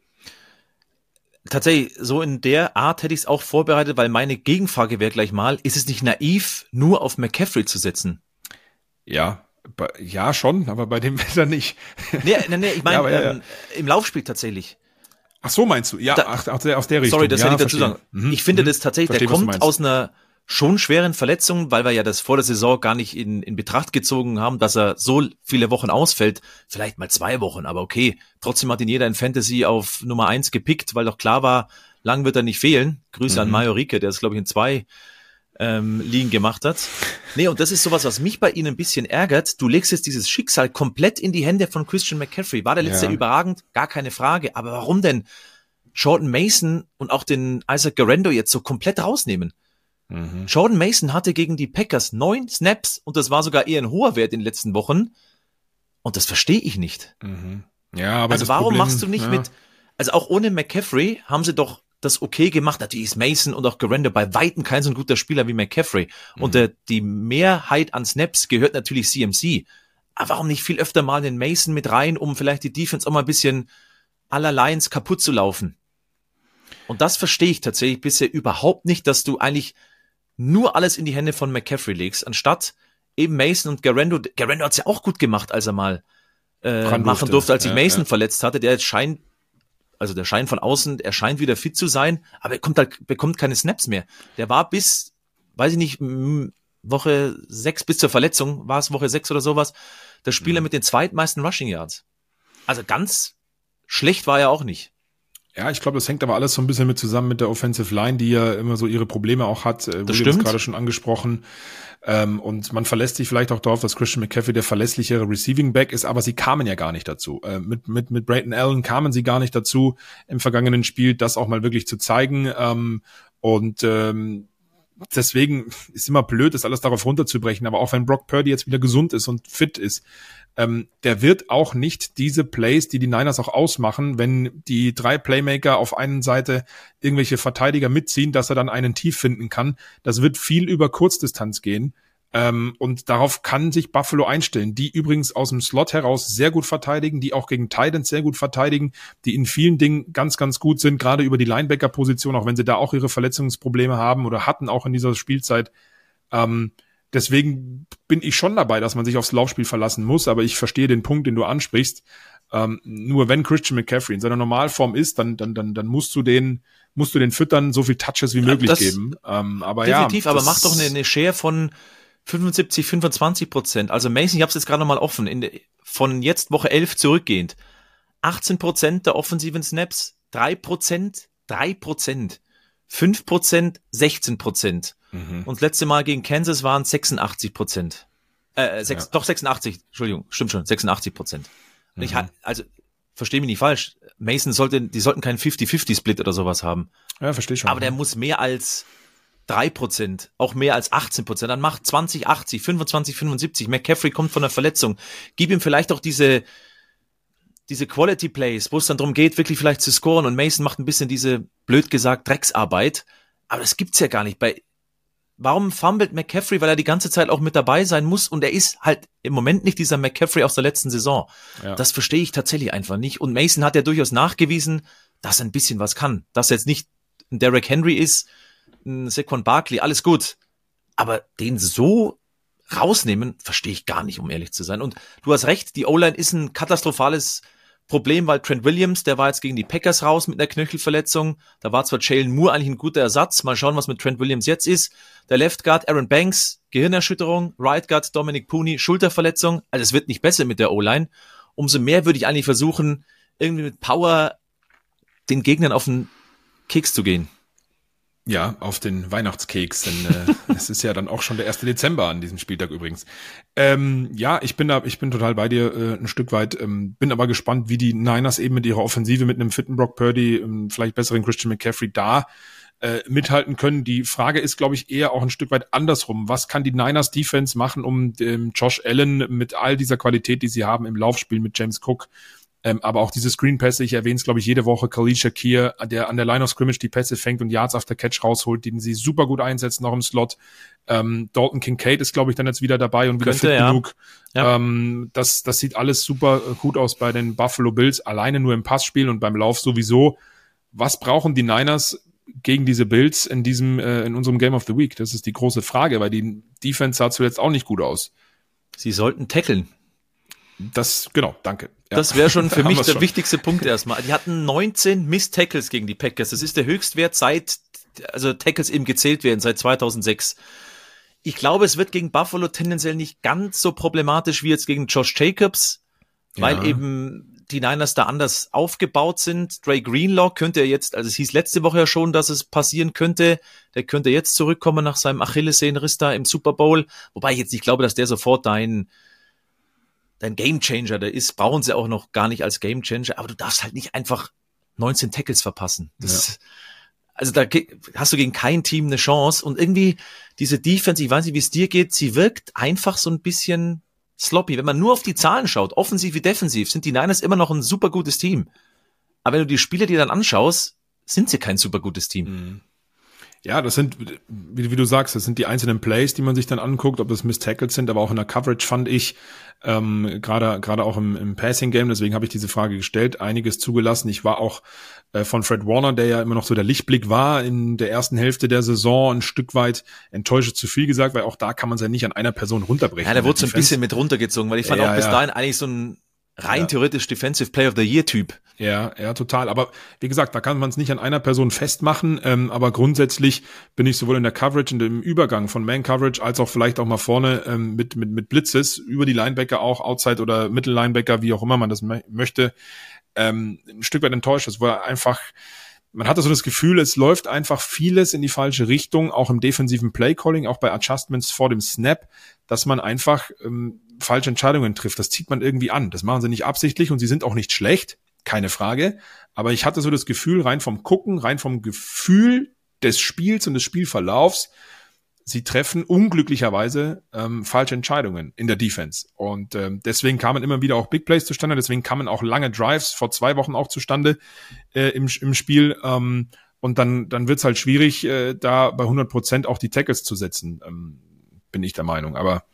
Tatsächlich, so in der Art hätte ich es auch vorbereitet, weil meine Gegenfrage wäre gleich mal, ist es nicht naiv, nur auf McCaffrey zu setzen? Ja, ja schon, aber bei dem Wetter nicht. Nee, nee, nee ich meine ja, ja, ja. ähm, im Laufspiel tatsächlich. Ach so meinst du? Ja, da, ach, aus der, aus der Richtung. Sorry, das ja, hätte ich dazu verstehe. sagen. Mhm. Ich finde mhm. das tatsächlich, verstehe, der kommt aus einer schon schweren Verletzung, weil wir ja das vor der Saison gar nicht in, in Betracht gezogen haben, dass er so viele Wochen ausfällt. Vielleicht mal zwei Wochen, aber okay. Trotzdem hat ihn jeder in Fantasy auf Nummer eins gepickt, weil doch klar war, lang wird er nicht fehlen. Grüße mhm. an Mario Rike, der es, glaube ich, in zwei ähm, Ligen gemacht hat. Nee, und das ist sowas, was mich bei Ihnen ein bisschen ärgert. Du legst jetzt dieses Schicksal komplett in die Hände von Christian McCaffrey. War der letzte ja. überragend? Gar keine Frage. Aber warum denn Jordan Mason und auch den Isaac Guerendo jetzt so komplett rausnehmen? Mhm. Jordan Mason hatte gegen die Packers neun Snaps und das war sogar eher ein hoher Wert in den letzten Wochen. Und das verstehe ich nicht. Mhm. Ja, aber also das warum Problem, machst du nicht ja. mit, also auch ohne McCaffrey haben sie doch das okay gemacht. Natürlich ist Mason und auch Guerendo bei Weitem kein so ein guter Spieler wie McCaffrey. Mhm. Und der, die Mehrheit an Snaps gehört natürlich C M C. Aber warum nicht viel öfter mal den Mason mit rein, um vielleicht die Defense auch mal ein bisschen à la Lions kaputt zu laufen? Und das verstehe ich tatsächlich bisher überhaupt nicht, dass du eigentlich nur alles in die Hände von McCaffrey legst, anstatt eben Mason und Guerendo. Guerendo hat es ja auch gut gemacht, als er mal äh, machen durfte, durfte als sich ja, Mason ja. verletzt hatte. Der jetzt scheint, also der Schein von außen, er scheint wieder fit zu sein, aber er kommt halt, bekommt keine Snaps mehr. Der war bis, weiß ich nicht, Woche sechs bis zur Verletzung, war es Woche sechs oder sowas, der Spieler mhm. mit den zweitmeisten Rushing Yards. Also ganz schlecht war er auch nicht. Ja, ich glaube, das hängt aber alles so ein bisschen mit zusammen mit der Offensive Line, die ja immer so ihre Probleme auch hat. Das Wurde stimmt. gerade schon angesprochen. Ähm, und man verlässt sich vielleicht auch darauf, dass Christian McCaffrey der verlässlichere Receiving Back ist, aber sie kamen ja gar nicht dazu. Äh, mit mit mit Brayton Allen kamen sie gar nicht dazu, im vergangenen Spiel das auch mal wirklich zu zeigen. Ähm, und ähm, deswegen ist immer blöd, das alles darauf runterzubrechen. Aber auch wenn Brock Purdy jetzt wieder gesund ist und fit ist, ähm, der wird auch nicht diese Plays, die die Niners auch ausmachen, wenn die drei Playmaker auf einer Seite irgendwelche Verteidiger mitziehen, dass er dann einen tief finden kann. Das wird viel über Kurzdistanz gehen. Ähm, und darauf kann sich Buffalo einstellen, die übrigens aus dem Slot heraus sehr gut verteidigen, die auch gegen Titans sehr gut verteidigen, die in vielen Dingen ganz, ganz gut sind, gerade über die Linebacker-Position, auch wenn sie da auch ihre Verletzungsprobleme haben oder hatten auch in dieser Spielzeit. Ähm, deswegen bin ich schon dabei, dass man sich aufs Laufspiel verlassen muss, aber ich verstehe den Punkt, den du ansprichst. Ähm, nur wenn Christian McCaffrey in seiner Normalform ist, dann, dann, dann, dann musst du den, musst du den füttern, so viel Touches wie ja, möglich geben. Ähm, aber definitiv, ja, aber mach doch eine, eine Share von fünfundsiebzig, fünfundzwanzig Prozent. Also Mason, ich habe es jetzt gerade nochmal offen, in de, von jetzt Woche elf zurückgehend. achtzehn Prozent der offensiven Snaps, drei Prozent, drei Prozent, fünf Prozent, sechzehn Prozent. Mhm. Und das letzte Mal gegen Kansas waren sechsundachtzig Prozent. Äh, sechs, ja. Doch sechsundachtzig, Entschuldigung, stimmt schon, sechsundachtzig Prozent. Und mhm. ich hatte, also, versteh mich nicht falsch, Mason sollte, die sollten keinen fifty fifty Split oder sowas haben. Ja, verstehe schon. Aber der muss mehr als drei Prozent, auch mehr als achtzehn Prozent, dann macht zwanzig, achtzig, fünfundzwanzig, fünfundsiebzig. McCaffrey kommt von einer Verletzung. Gib ihm vielleicht auch diese, diese Quality Plays, wo es dann darum geht, wirklich vielleicht zu scoren und Mason macht ein bisschen diese, blöd gesagt, Drecksarbeit. Aber das gibt's ja gar nicht. Bei Warum fummelt McCaffrey? Weil er die ganze Zeit auch mit dabei sein muss und er ist halt im Moment nicht dieser McCaffrey aus der letzten Saison. Ja. Das verstehe ich tatsächlich einfach nicht. Und Mason hat ja durchaus nachgewiesen, dass er ein bisschen was kann. Dass er jetzt nicht ein Derrick Henry ist, ein Saquon Barkley, alles gut. Aber den so rausnehmen, verstehe ich gar nicht, um ehrlich zu sein. Und du hast recht, die O-Line ist ein katastrophales Problem, weil Trent Williams, der war jetzt gegen die Packers raus mit einer Knöchelverletzung. Da war zwar Jalen Moore eigentlich ein guter Ersatz. Mal schauen, was mit Trent Williams jetzt ist. Der Left Guard Aaron Banks, Gehirnerschütterung. Right Guard Dominic Pooney, Schulterverletzung. Also es wird nicht besser mit der O-Line. Umso mehr würde ich eigentlich versuchen, irgendwie mit Power den Gegnern auf den Keks zu gehen. Ja, auf den Weihnachtskeks, denn äh, es ist ja dann auch schon der erste Dezember an diesem Spieltag übrigens. Ähm, ja, ich bin da, ich bin total bei dir äh, ein Stück weit, ähm, bin aber gespannt, wie die Niners eben mit ihrer Offensive, mit einem fitten Brock Purdy, ähm, vielleicht besseren Christian McCaffrey da äh, mithalten können. Die Frage ist, glaube ich, eher auch ein Stück weit andersrum. Was kann die Niners Defense machen, um ähm, Josh Allen mit all dieser Qualität, die sie haben im Laufspiel mit James Cook, Ähm, aber auch diese Screen-Pässe, ich erwähne es, glaube ich, jede Woche, Khalil Shakir, der an der Line of Scrimmage die Pässe fängt und Yards after Catch rausholt, den sie super gut einsetzen, noch im Slot. Ähm, Dalton Kincaid ist, glaube ich, dann jetzt wieder dabei und wieder Könnte, fit ja. genug. Ja. Ähm, das, das sieht alles super gut aus bei den Buffalo Bills, alleine nur im Passspiel und beim Lauf sowieso. Was brauchen die Niners gegen diese Bills in diesem, äh, in unserem Game of the Week? Das ist die große Frage, weil die Defense sah zuletzt auch nicht gut aus. Sie sollten tackeln. Das, genau, danke. Ja. Das wäre schon für mich der schon. wichtigste Punkt erstmal. Die hatten neunzehn Missed Tackles gegen die Packers. Das ist der Höchstwert seit, also Tackles eben gezählt werden, seit zweitausendsechs. Ich glaube, es wird gegen Buffalo tendenziell nicht ganz so problematisch wie jetzt gegen Josh Jacobs, weil Ja. eben die Niners da anders aufgebaut sind. Dre Greenlaw könnte ja jetzt, also es hieß letzte Woche ja schon, dass es passieren könnte. Der könnte jetzt zurückkommen nach seinem Achillessehnenriss da im Super Bowl. Wobei ich jetzt nicht glaube, dass der sofort dein dein Gamechanger, der ist, brauchen sie auch noch gar nicht als Gamechanger, aber du darfst halt nicht einfach neunzehn Tackles verpassen. Das, ja. Also da hast du gegen kein Team eine Chance und irgendwie diese Defense, ich weiß nicht, wie es dir geht, sie wirkt einfach so ein bisschen sloppy. Wenn man nur auf die Zahlen schaut, offensiv wie defensiv, sind die Niners immer noch ein super gutes Team. Aber wenn du die Spieler dir dann anschaust, sind sie kein super gutes Team. Mhm. Ja, das sind, wie, wie du sagst, das sind die einzelnen Plays, die man sich dann anguckt, ob das Missed Tackles sind, aber auch in der Coverage fand ich, ähm, gerade gerade auch im, im Passing-Game, deswegen habe ich diese Frage gestellt, einiges zugelassen. Ich war auch äh, von Fred Warner, der ja immer noch so der Lichtblick war in der ersten Hälfte der Saison, ein Stück weit enttäuschend zu viel gesagt, weil auch da kann man es ja nicht an einer Person runterbrechen. Ja, der wurde so ein bisschen mit runtergezogen, weil ich fand ja, auch bis ja. dahin eigentlich so ein rein ja. theoretisch Defensive Player of the Year Typ. Ja, ja, total. Aber wie gesagt, da kann man es nicht an einer Person festmachen. Ähm, aber grundsätzlich bin ich sowohl in der Coverage und im Übergang von Man-Coverage als auch vielleicht auch mal vorne ähm, mit mit mit Blitzes über die Linebacker auch, Outside oder Mittellinebacker, wie auch immer man das me- möchte, ähm, ein Stück weit enttäuscht. Das war einfach, man hatte so das Gefühl, es läuft einfach vieles in die falsche Richtung, auch im defensiven Play-Calling, auch bei Adjustments vor dem Snap, dass man einfach ähm, falsche Entscheidungen trifft. Das zieht man irgendwie an. Das machen sie nicht absichtlich und sie sind auch nicht schlecht, keine Frage. Aber ich hatte so das Gefühl, rein vom Gucken, rein vom Gefühl des Spiels und des Spielverlaufs, sie treffen unglücklicherweise ähm, falsche Entscheidungen in der Defense. Und ähm, deswegen kamen immer wieder auch Big Plays zustande, deswegen kamen auch lange Drives vor zwei Wochen auch zustande äh, im, im Spiel. Ähm, und dann, dann wird's halt schwierig, äh, da bei hundert Prozent auch die Tackles zu setzen, ähm, bin ich der Meinung. Aber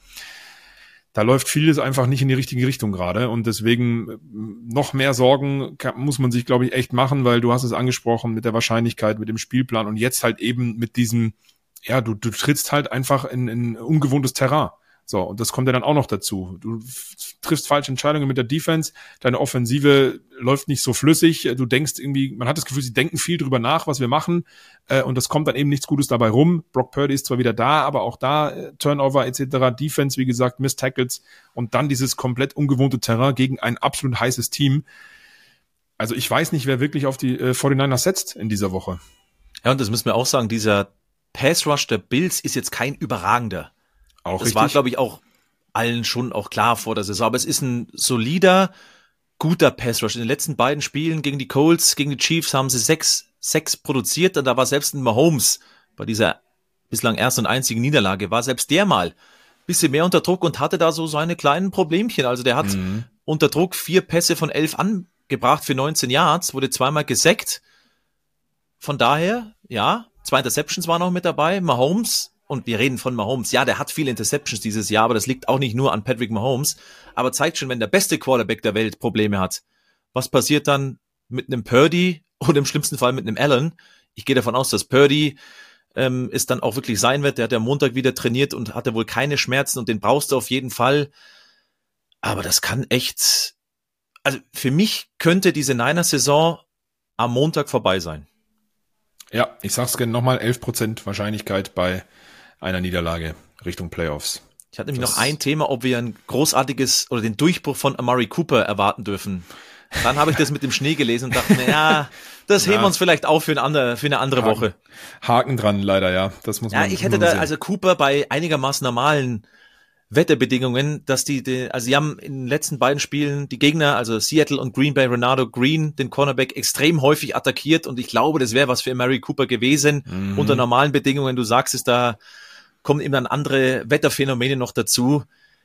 da läuft vieles einfach nicht in die richtige Richtung gerade und deswegen noch mehr Sorgen kann, muss man sich, glaube ich, echt machen, weil du hast es angesprochen mit der Wahrscheinlichkeit, mit dem Spielplan und jetzt halt eben mit diesem, ja, du, du trittst halt einfach in, in ungewohntes Terrain. So, und das kommt ja dann auch noch dazu. Du f- triffst falsche Entscheidungen mit der Defense, deine Offensive läuft nicht so flüssig, du denkst irgendwie, man hat das Gefühl, sie denken viel drüber nach, was wir machen, äh, und das kommt dann eben nichts Gutes dabei rum. Brock Purdy ist zwar wieder da, aber auch da äh, Turnover et cetera, Defense, wie gesagt, Missed Tackles und dann dieses komplett ungewohnte Terrain gegen ein absolut heißes Team. Also ich weiß nicht, wer wirklich auf die äh, forty-niners setzt in dieser Woche. Ja, und das müssen wir auch sagen, dieser Pass Rush der Bills ist jetzt kein überragender. Auch das richtig. war, glaube ich, auch allen schon auch klar vor der Saison. Aber es ist ein solider, guter Pass Rush. In den letzten beiden Spielen gegen die Colts, gegen die Chiefs haben sie sechs, sechs produziert. Und da war selbst ein Mahomes bei dieser bislang ersten und einzigen Niederlage, war selbst der mal ein bisschen mehr unter Druck und hatte da so seine kleinen Problemchen. Also der hat, Mhm. unter Druck, vier Pässe von elf angebracht für neunzehn Yards, wurde zweimal gesackt. Von daher, ja, zwei Interceptions waren noch mit dabei. Mahomes, und wir reden von Mahomes, ja, der hat viele Interceptions dieses Jahr, aber das liegt auch nicht nur an Patrick Mahomes, aber zeigt schon, wenn der beste Quarterback der Welt Probleme hat, was passiert dann mit einem Purdy oder im schlimmsten Fall mit einem Allen? Ich gehe davon aus, dass Purdy ähm, es dann auch wirklich sein wird. Der hat ja am Montag wieder trainiert und hatte wohl keine Schmerzen und den brauchst du auf jeden Fall. Aber das kann echt, also für mich könnte diese Niners-Saison am Montag vorbei sein. Ja, ich sag's gerne nochmal, elf Prozent Wahrscheinlichkeit bei einer Niederlage Richtung Playoffs. Ich hatte nämlich das noch ein Thema, ob wir ein großartiges oder den Durchbruch von Amari Cooper erwarten dürfen. Dann habe ich das mit dem Schnee gelesen und dachte mir, ja, das heben wir uns vielleicht auf für eine andere, für eine andere Haken, Woche. Haken dran, leider, ja. Das muss ja, man. ich hätte da, sehen. Also Cooper bei einigermaßen normalen Wetterbedingungen, dass die, die, also sie haben in den letzten beiden Spielen die Gegner, also Seattle und Green Bay, Renardo Green, den Cornerback, extrem häufig attackiert und ich glaube, das wäre was für Amari Cooper gewesen. Mhm. Unter normalen Bedingungen, du sagst es, da kommen eben dann andere Wetterphänomene noch dazu.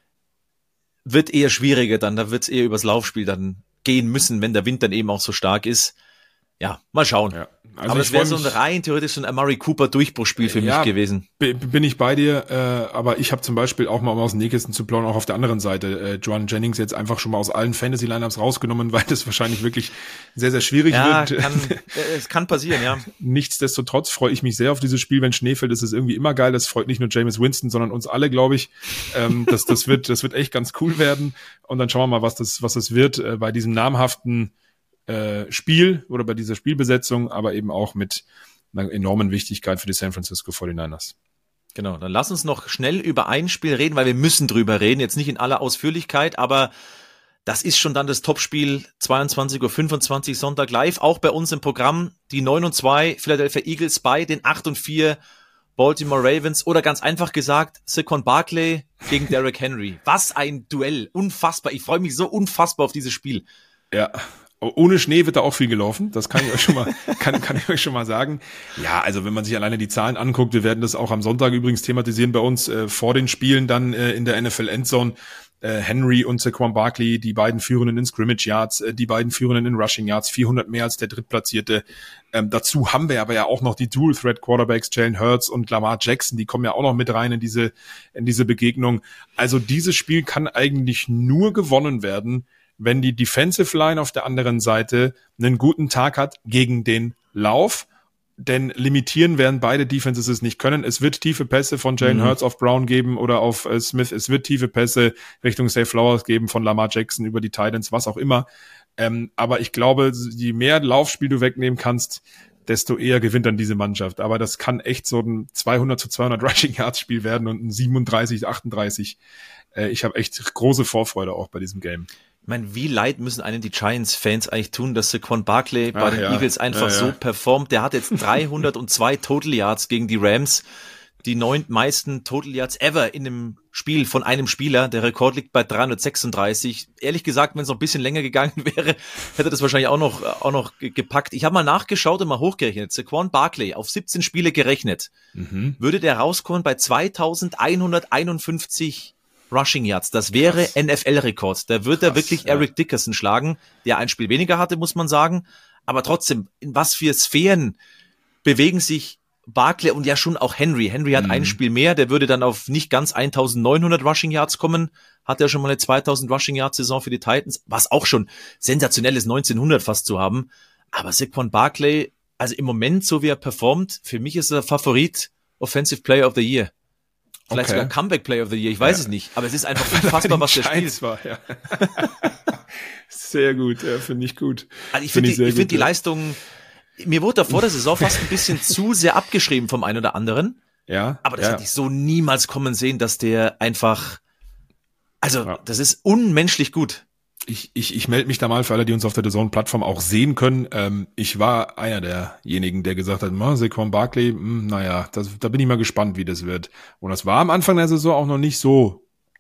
Wird eher schwieriger dann, da wird es eher übers Laufspiel dann gehen müssen, wenn der Wind dann eben auch so stark ist. Ja, mal schauen. Ja, also aber es wäre so ein rein theoretisch so ein Amari Cooper Durchbruchsspiel für ja, mich gewesen. B- bin ich bei dir, äh, aber ich habe zum Beispiel auch mal, um aus dem Nähkästchen zu plaudern, auch auf der anderen Seite äh, Juwan Jennings jetzt einfach schon mal aus allen Fantasy-Lineups rausgenommen, weil das wahrscheinlich wirklich sehr, sehr schwierig ja, wird. Kann, es kann passieren, ja. Nichtsdestotrotz freue ich mich sehr auf dieses Spiel. Wenn Schnee fällt, ist es irgendwie immer geil. Das freut nicht nur Jameis Winston, sondern uns alle, glaube ich. Ähm, das, das wird, das wird echt ganz cool werden. Und dann schauen wir mal, was das, was das wird äh, bei diesem namhaften Äh, Spiel oder bei dieser Spielbesetzung, aber eben auch mit einer enormen Wichtigkeit für die San Francisco forty-niners. Genau, dann lass uns noch schnell über ein Spiel reden, weil wir müssen drüber reden, jetzt nicht in aller Ausführlichkeit, aber das ist schon dann das Topspiel, zweiundzwanzig Uhr fünfundzwanzig Sonntag live, auch bei uns im Programm, die neun und zwei Philadelphia Eagles bei den acht und vier Baltimore Ravens oder ganz einfach gesagt, Saquon Barkley gegen Derrick Henry. Was ein Duell, unfassbar, ich freue mich so unfassbar auf dieses Spiel. Ja, ohne Schnee wird da auch viel gelaufen, das kann ich euch schon mal, kann, kann ich euch schon mal sagen. Ja, also wenn man sich alleine die Zahlen anguckt, wir werden das auch am Sonntag übrigens thematisieren bei uns äh, vor den Spielen dann äh, in der N F L Endzone. Äh, Henry und Saquon Barkley, die beiden Führenden in Scrimmage Yards, äh, die beiden Führenden in Rushing Yards, vierhundert mehr als der Drittplatzierte. Ähm, dazu haben wir aber ja auch noch die Dual Threat Quarterbacks Jalen Hurts und Lamar Jackson, die kommen ja auch noch mit rein in diese in diese Begegnung. Also dieses Spiel kann eigentlich nur gewonnen werden, wenn die Defensive Line auf der anderen Seite einen guten Tag hat gegen den Lauf, denn limitieren werden beide Defenses es nicht können. Es wird tiefe Pässe von Jalen mhm. Hurts auf Brown geben oder auf äh, Smith. Es wird tiefe Pässe Richtung Zay Flowers geben von Lamar Jackson über die Titans, was auch immer. Ähm, aber ich glaube, je mehr Laufspiel du wegnehmen kannst, desto eher gewinnt dann diese Mannschaft. Aber das kann echt so ein zweihundert zu zweihundert Rushing Yards Spiel werden und ein siebenunddreißig achtunddreißig. Äh, ich habe echt große Vorfreude auch bei diesem Game. Ich meine, wie leid müssen einen die Giants-Fans eigentlich tun, dass Saquon Barkley bei Ach, den ja. Eagles einfach ja, ja. so performt. Der hat jetzt dreihundertzwei Total Yards gegen die Rams, die neuntmeisten Total Yards ever in einem Spiel von einem Spieler. Der Rekord liegt bei dreihundertsechsunddreißig. Ehrlich gesagt, wenn es noch ein bisschen länger gegangen wäre, hätte das wahrscheinlich auch noch auch noch gepackt. Ich habe mal nachgeschaut und mal hochgerechnet. Saquon Barkley auf siebzehn Spiele gerechnet, mhm. würde der rauskommen bei zweitausendeinhunderteinundfünfzig Rushing Yards. Das wäre Krass. N F L-Rekord. Da wird Krass, er wirklich ja. Eric Dickerson schlagen, der ein Spiel weniger hatte, muss man sagen. Aber trotzdem, in was für Sphären bewegen sich Barkley und ja schon auch Henry. Henry hat mhm. ein Spiel mehr, der würde dann auf nicht ganz eintausendneunhundert Rushing Yards kommen. Hat ja schon mal eine zweitausend Rushing Yards Saison für die Titans, was auch schon sensationell ist, neunzehnhundert fast zu haben. Aber Saquon Barkley, also im Moment, so wie er performt, für mich ist er Favorit Offensive Player of the Year. Vielleicht okay. sogar Comeback Player of the Year, ich weiß ja. es nicht. Aber es ist einfach unfassbar, was der spielt. War, ja. Sehr gut, ja, finde ich gut. Also ich finde find die, ich find die ja. Leistung, mir wurde da vor der Saison fast ein bisschen zu sehr abgeschrieben vom einen oder anderen. Ja. Aber das ja. hätte ich so niemals kommen sehen, dass der einfach, also ja. das ist unmenschlich gut. Ich, ich, ich melde mich da mal für alle, die uns auf der D A Z N-Plattform auch sehen können. Ähm, ich war einer derjenigen, der gesagt hat, Saquon Barkley, mh, naja, das, da bin ich mal gespannt, wie das wird. Und das war am Anfang der Saison auch noch nicht so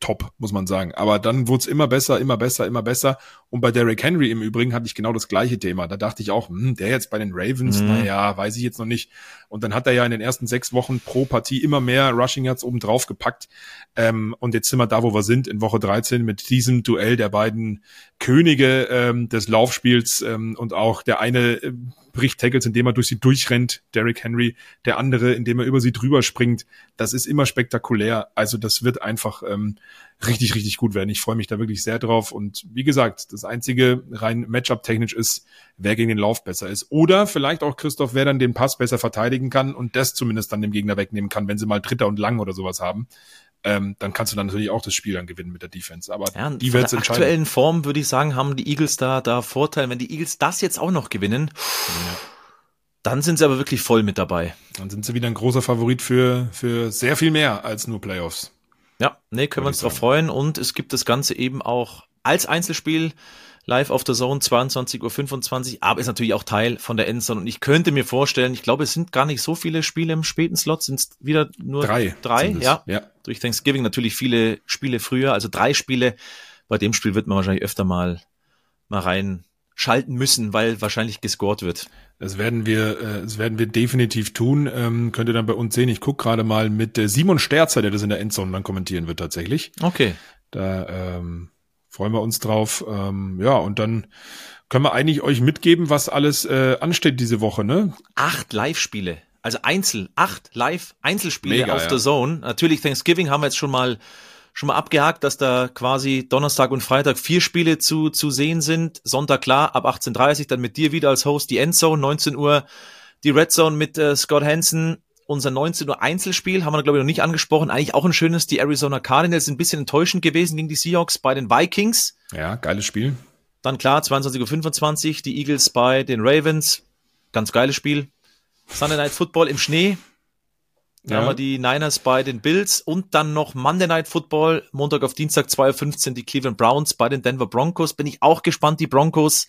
top, muss man sagen. Aber dann wurde es immer besser, immer besser, immer besser. Und bei Derrick Henry im Übrigen hatte ich genau das gleiche Thema. Da dachte ich auch, hm, der jetzt bei den Ravens, mhm. naja, weiß ich jetzt noch nicht. Und dann hat er ja in den ersten sechs Wochen pro Partie immer mehr Rushing Yards oben drauf gepackt. Ähm, und jetzt sind wir da, wo wir sind, in Woche dreizehn mit diesem Duell der beiden Könige ähm, des Laufspiels. Ähm, und auch der eine äh, bricht Tackles, indem er durch sie durchrennt, Derrick Henry. Der andere, indem er über sie drüber springt. Das ist immer spektakulär. Also das wird einfach ähm, richtig, richtig gut werden. Ich freue mich da wirklich sehr drauf. Und wie gesagt, das Einzige rein Matchup-technisch ist, wer gegen den Lauf besser ist. Oder vielleicht auch, Christoph, wer dann den Pass besser verteidigen kann und das zumindest dann dem Gegner wegnehmen kann, wenn sie mal Dritter und Lang oder sowas haben. Ähm, dann kannst du dann natürlich auch das Spiel dann gewinnen mit der Defense. Aber ja, die wird's entscheiden. In der aktuellen Form, würde ich sagen, haben die Eagles da, da Vorteil. Wenn die Eagles das jetzt auch noch gewinnen, ja. dann sind sie aber wirklich voll mit dabei. Dann sind sie wieder ein großer Favorit für, für sehr viel mehr als nur Playoffs. Ja, nee, können wir uns drauf freuen. Und es gibt das Ganze eben auch als Einzelspiel live auf der Zone, zweiundzwanzig Uhr fünfundzwanzig, aber ist natürlich auch Teil von der Endzone. Und ich könnte mir vorstellen, ich glaube, es sind gar nicht so viele Spiele im späten Slot, sind es wieder nur drei. Drei, ja. ja. Durch Thanksgiving natürlich viele Spiele früher, also drei Spiele. Bei dem Spiel wird man wahrscheinlich öfter mal, mal reinschalten müssen, weil wahrscheinlich gescored wird. Das werden wir, äh, das werden wir definitiv tun. Ähm, könnt ihr dann bei uns sehen. Ich gucke gerade mal mit äh, Simon Sterzer, der das in der Endzone dann kommentieren wird tatsächlich. Okay. Da ähm, freuen wir uns drauf. Ähm, ja, und dann können wir eigentlich euch mitgeben, was alles äh, ansteht diese Woche, ne? Acht Live-Spiele. Also Einzel, acht Live-Einzelspiele Mega, auf ja. der Zone. Natürlich Thanksgiving haben wir jetzt schon mal schon mal abgehakt, dass da quasi Donnerstag und Freitag vier Spiele zu zu sehen sind. Sonntag klar, ab achtzehn Uhr dreißig, dann mit dir wieder als Host die Endzone, neunzehn Uhr die Red Zone mit äh, Scott Hansen. Unser neunzehn Uhr Einzelspiel haben wir, glaube ich, noch nicht angesprochen. Eigentlich auch ein schönes, die Arizona Cardinals sind ein bisschen enttäuschend gewesen gegen die Seahawks bei den Vikings. Ja, geiles Spiel. Dann klar, zweiundzwanzig Uhr fünfundzwanzig, die Eagles bei den Ravens. Ganz geiles Spiel. Sunday Night Football im Schnee. Da Ja. haben wir die Niners bei den Bills und dann noch Monday Night Football, Montag auf Dienstag, zwei Uhr fünfzehn, die Cleveland Browns bei den Denver Broncos. Bin ich auch gespannt, die Broncos.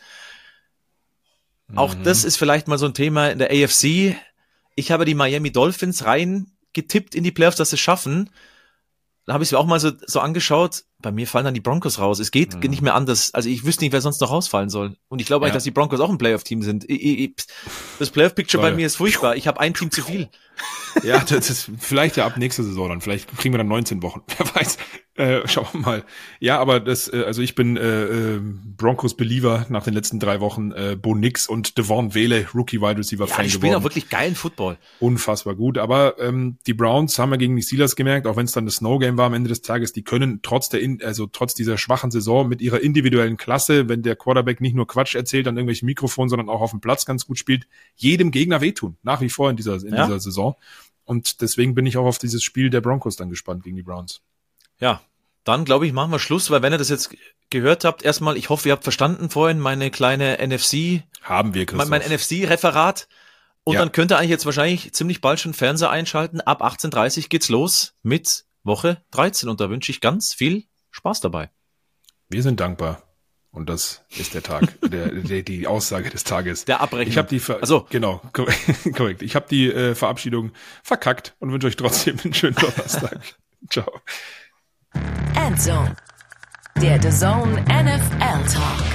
Mhm. Auch das ist vielleicht mal so ein Thema in der A F C. Ich habe die Miami Dolphins rein getippt in die Playoffs, dass sie es schaffen. Da habe ich es mir auch mal so, so angeschaut. Bei mir fallen dann die Broncos raus. Es geht mhm. nicht mehr anders. Also ich wüsste nicht, wer sonst noch rausfallen soll. Und ich glaube ja. eigentlich, dass die Broncos auch ein Playoff-Team sind. Ich, ich, das Playoff-Picture bei mir ist furchtbar. Ich habe ein Team zu viel. Ja, das ist vielleicht ja ab nächster Saison dann. Vielleicht kriegen wir dann neunzehn Wochen. Wer weiß. Äh, schauen wir mal. Ja, aber das, äh, also ich bin äh, äh, Broncos-Believer nach den letzten drei Wochen. Äh, Bo Nix und Devon Wele, Rookie-Wide Receiver-Fan ja, die spielen auch wirklich geilen Football. Unfassbar gut. Aber ähm, die Browns haben wir gegen die Steelers gemerkt, auch wenn es dann das Snow-Game war am Ende des Tages, die können trotz der, in, also trotz dieser schwachen Saison mit ihrer individuellen Klasse, wenn der Quarterback nicht nur Quatsch erzählt an irgendwelchen Mikrofonen, sondern auch auf dem Platz ganz gut spielt, jedem Gegner wehtun. Nach wie vor in dieser, in ja. dieser Saison. Und deswegen bin ich auch auf dieses Spiel der Broncos dann gespannt gegen die Browns. Ja, dann glaube ich, machen wir Schluss, weil wenn ihr das jetzt gehört habt, erstmal, ich hoffe, ihr habt verstanden vorhin meine kleine N F C. Haben wir, Christoph. Mein, mein N F C-Referat. Und ja. dann könnt ihr eigentlich jetzt wahrscheinlich ziemlich bald schon Fernseher einschalten. Ab achtzehn Uhr dreißig geht's los mit Woche dreizehn. Und da wünsche ich ganz viel Spaß dabei. Wir sind dankbar. Und das ist der Tag, der, der die Aussage des Tages. Der Abrechnung. Ich habe die Ver- also genau korrekt. Ich habe die äh, Verabschiedung verkackt und wünsche euch trotzdem einen schönen Donnerstag. Ciao. Endzone, der D A Z N N F L Talk.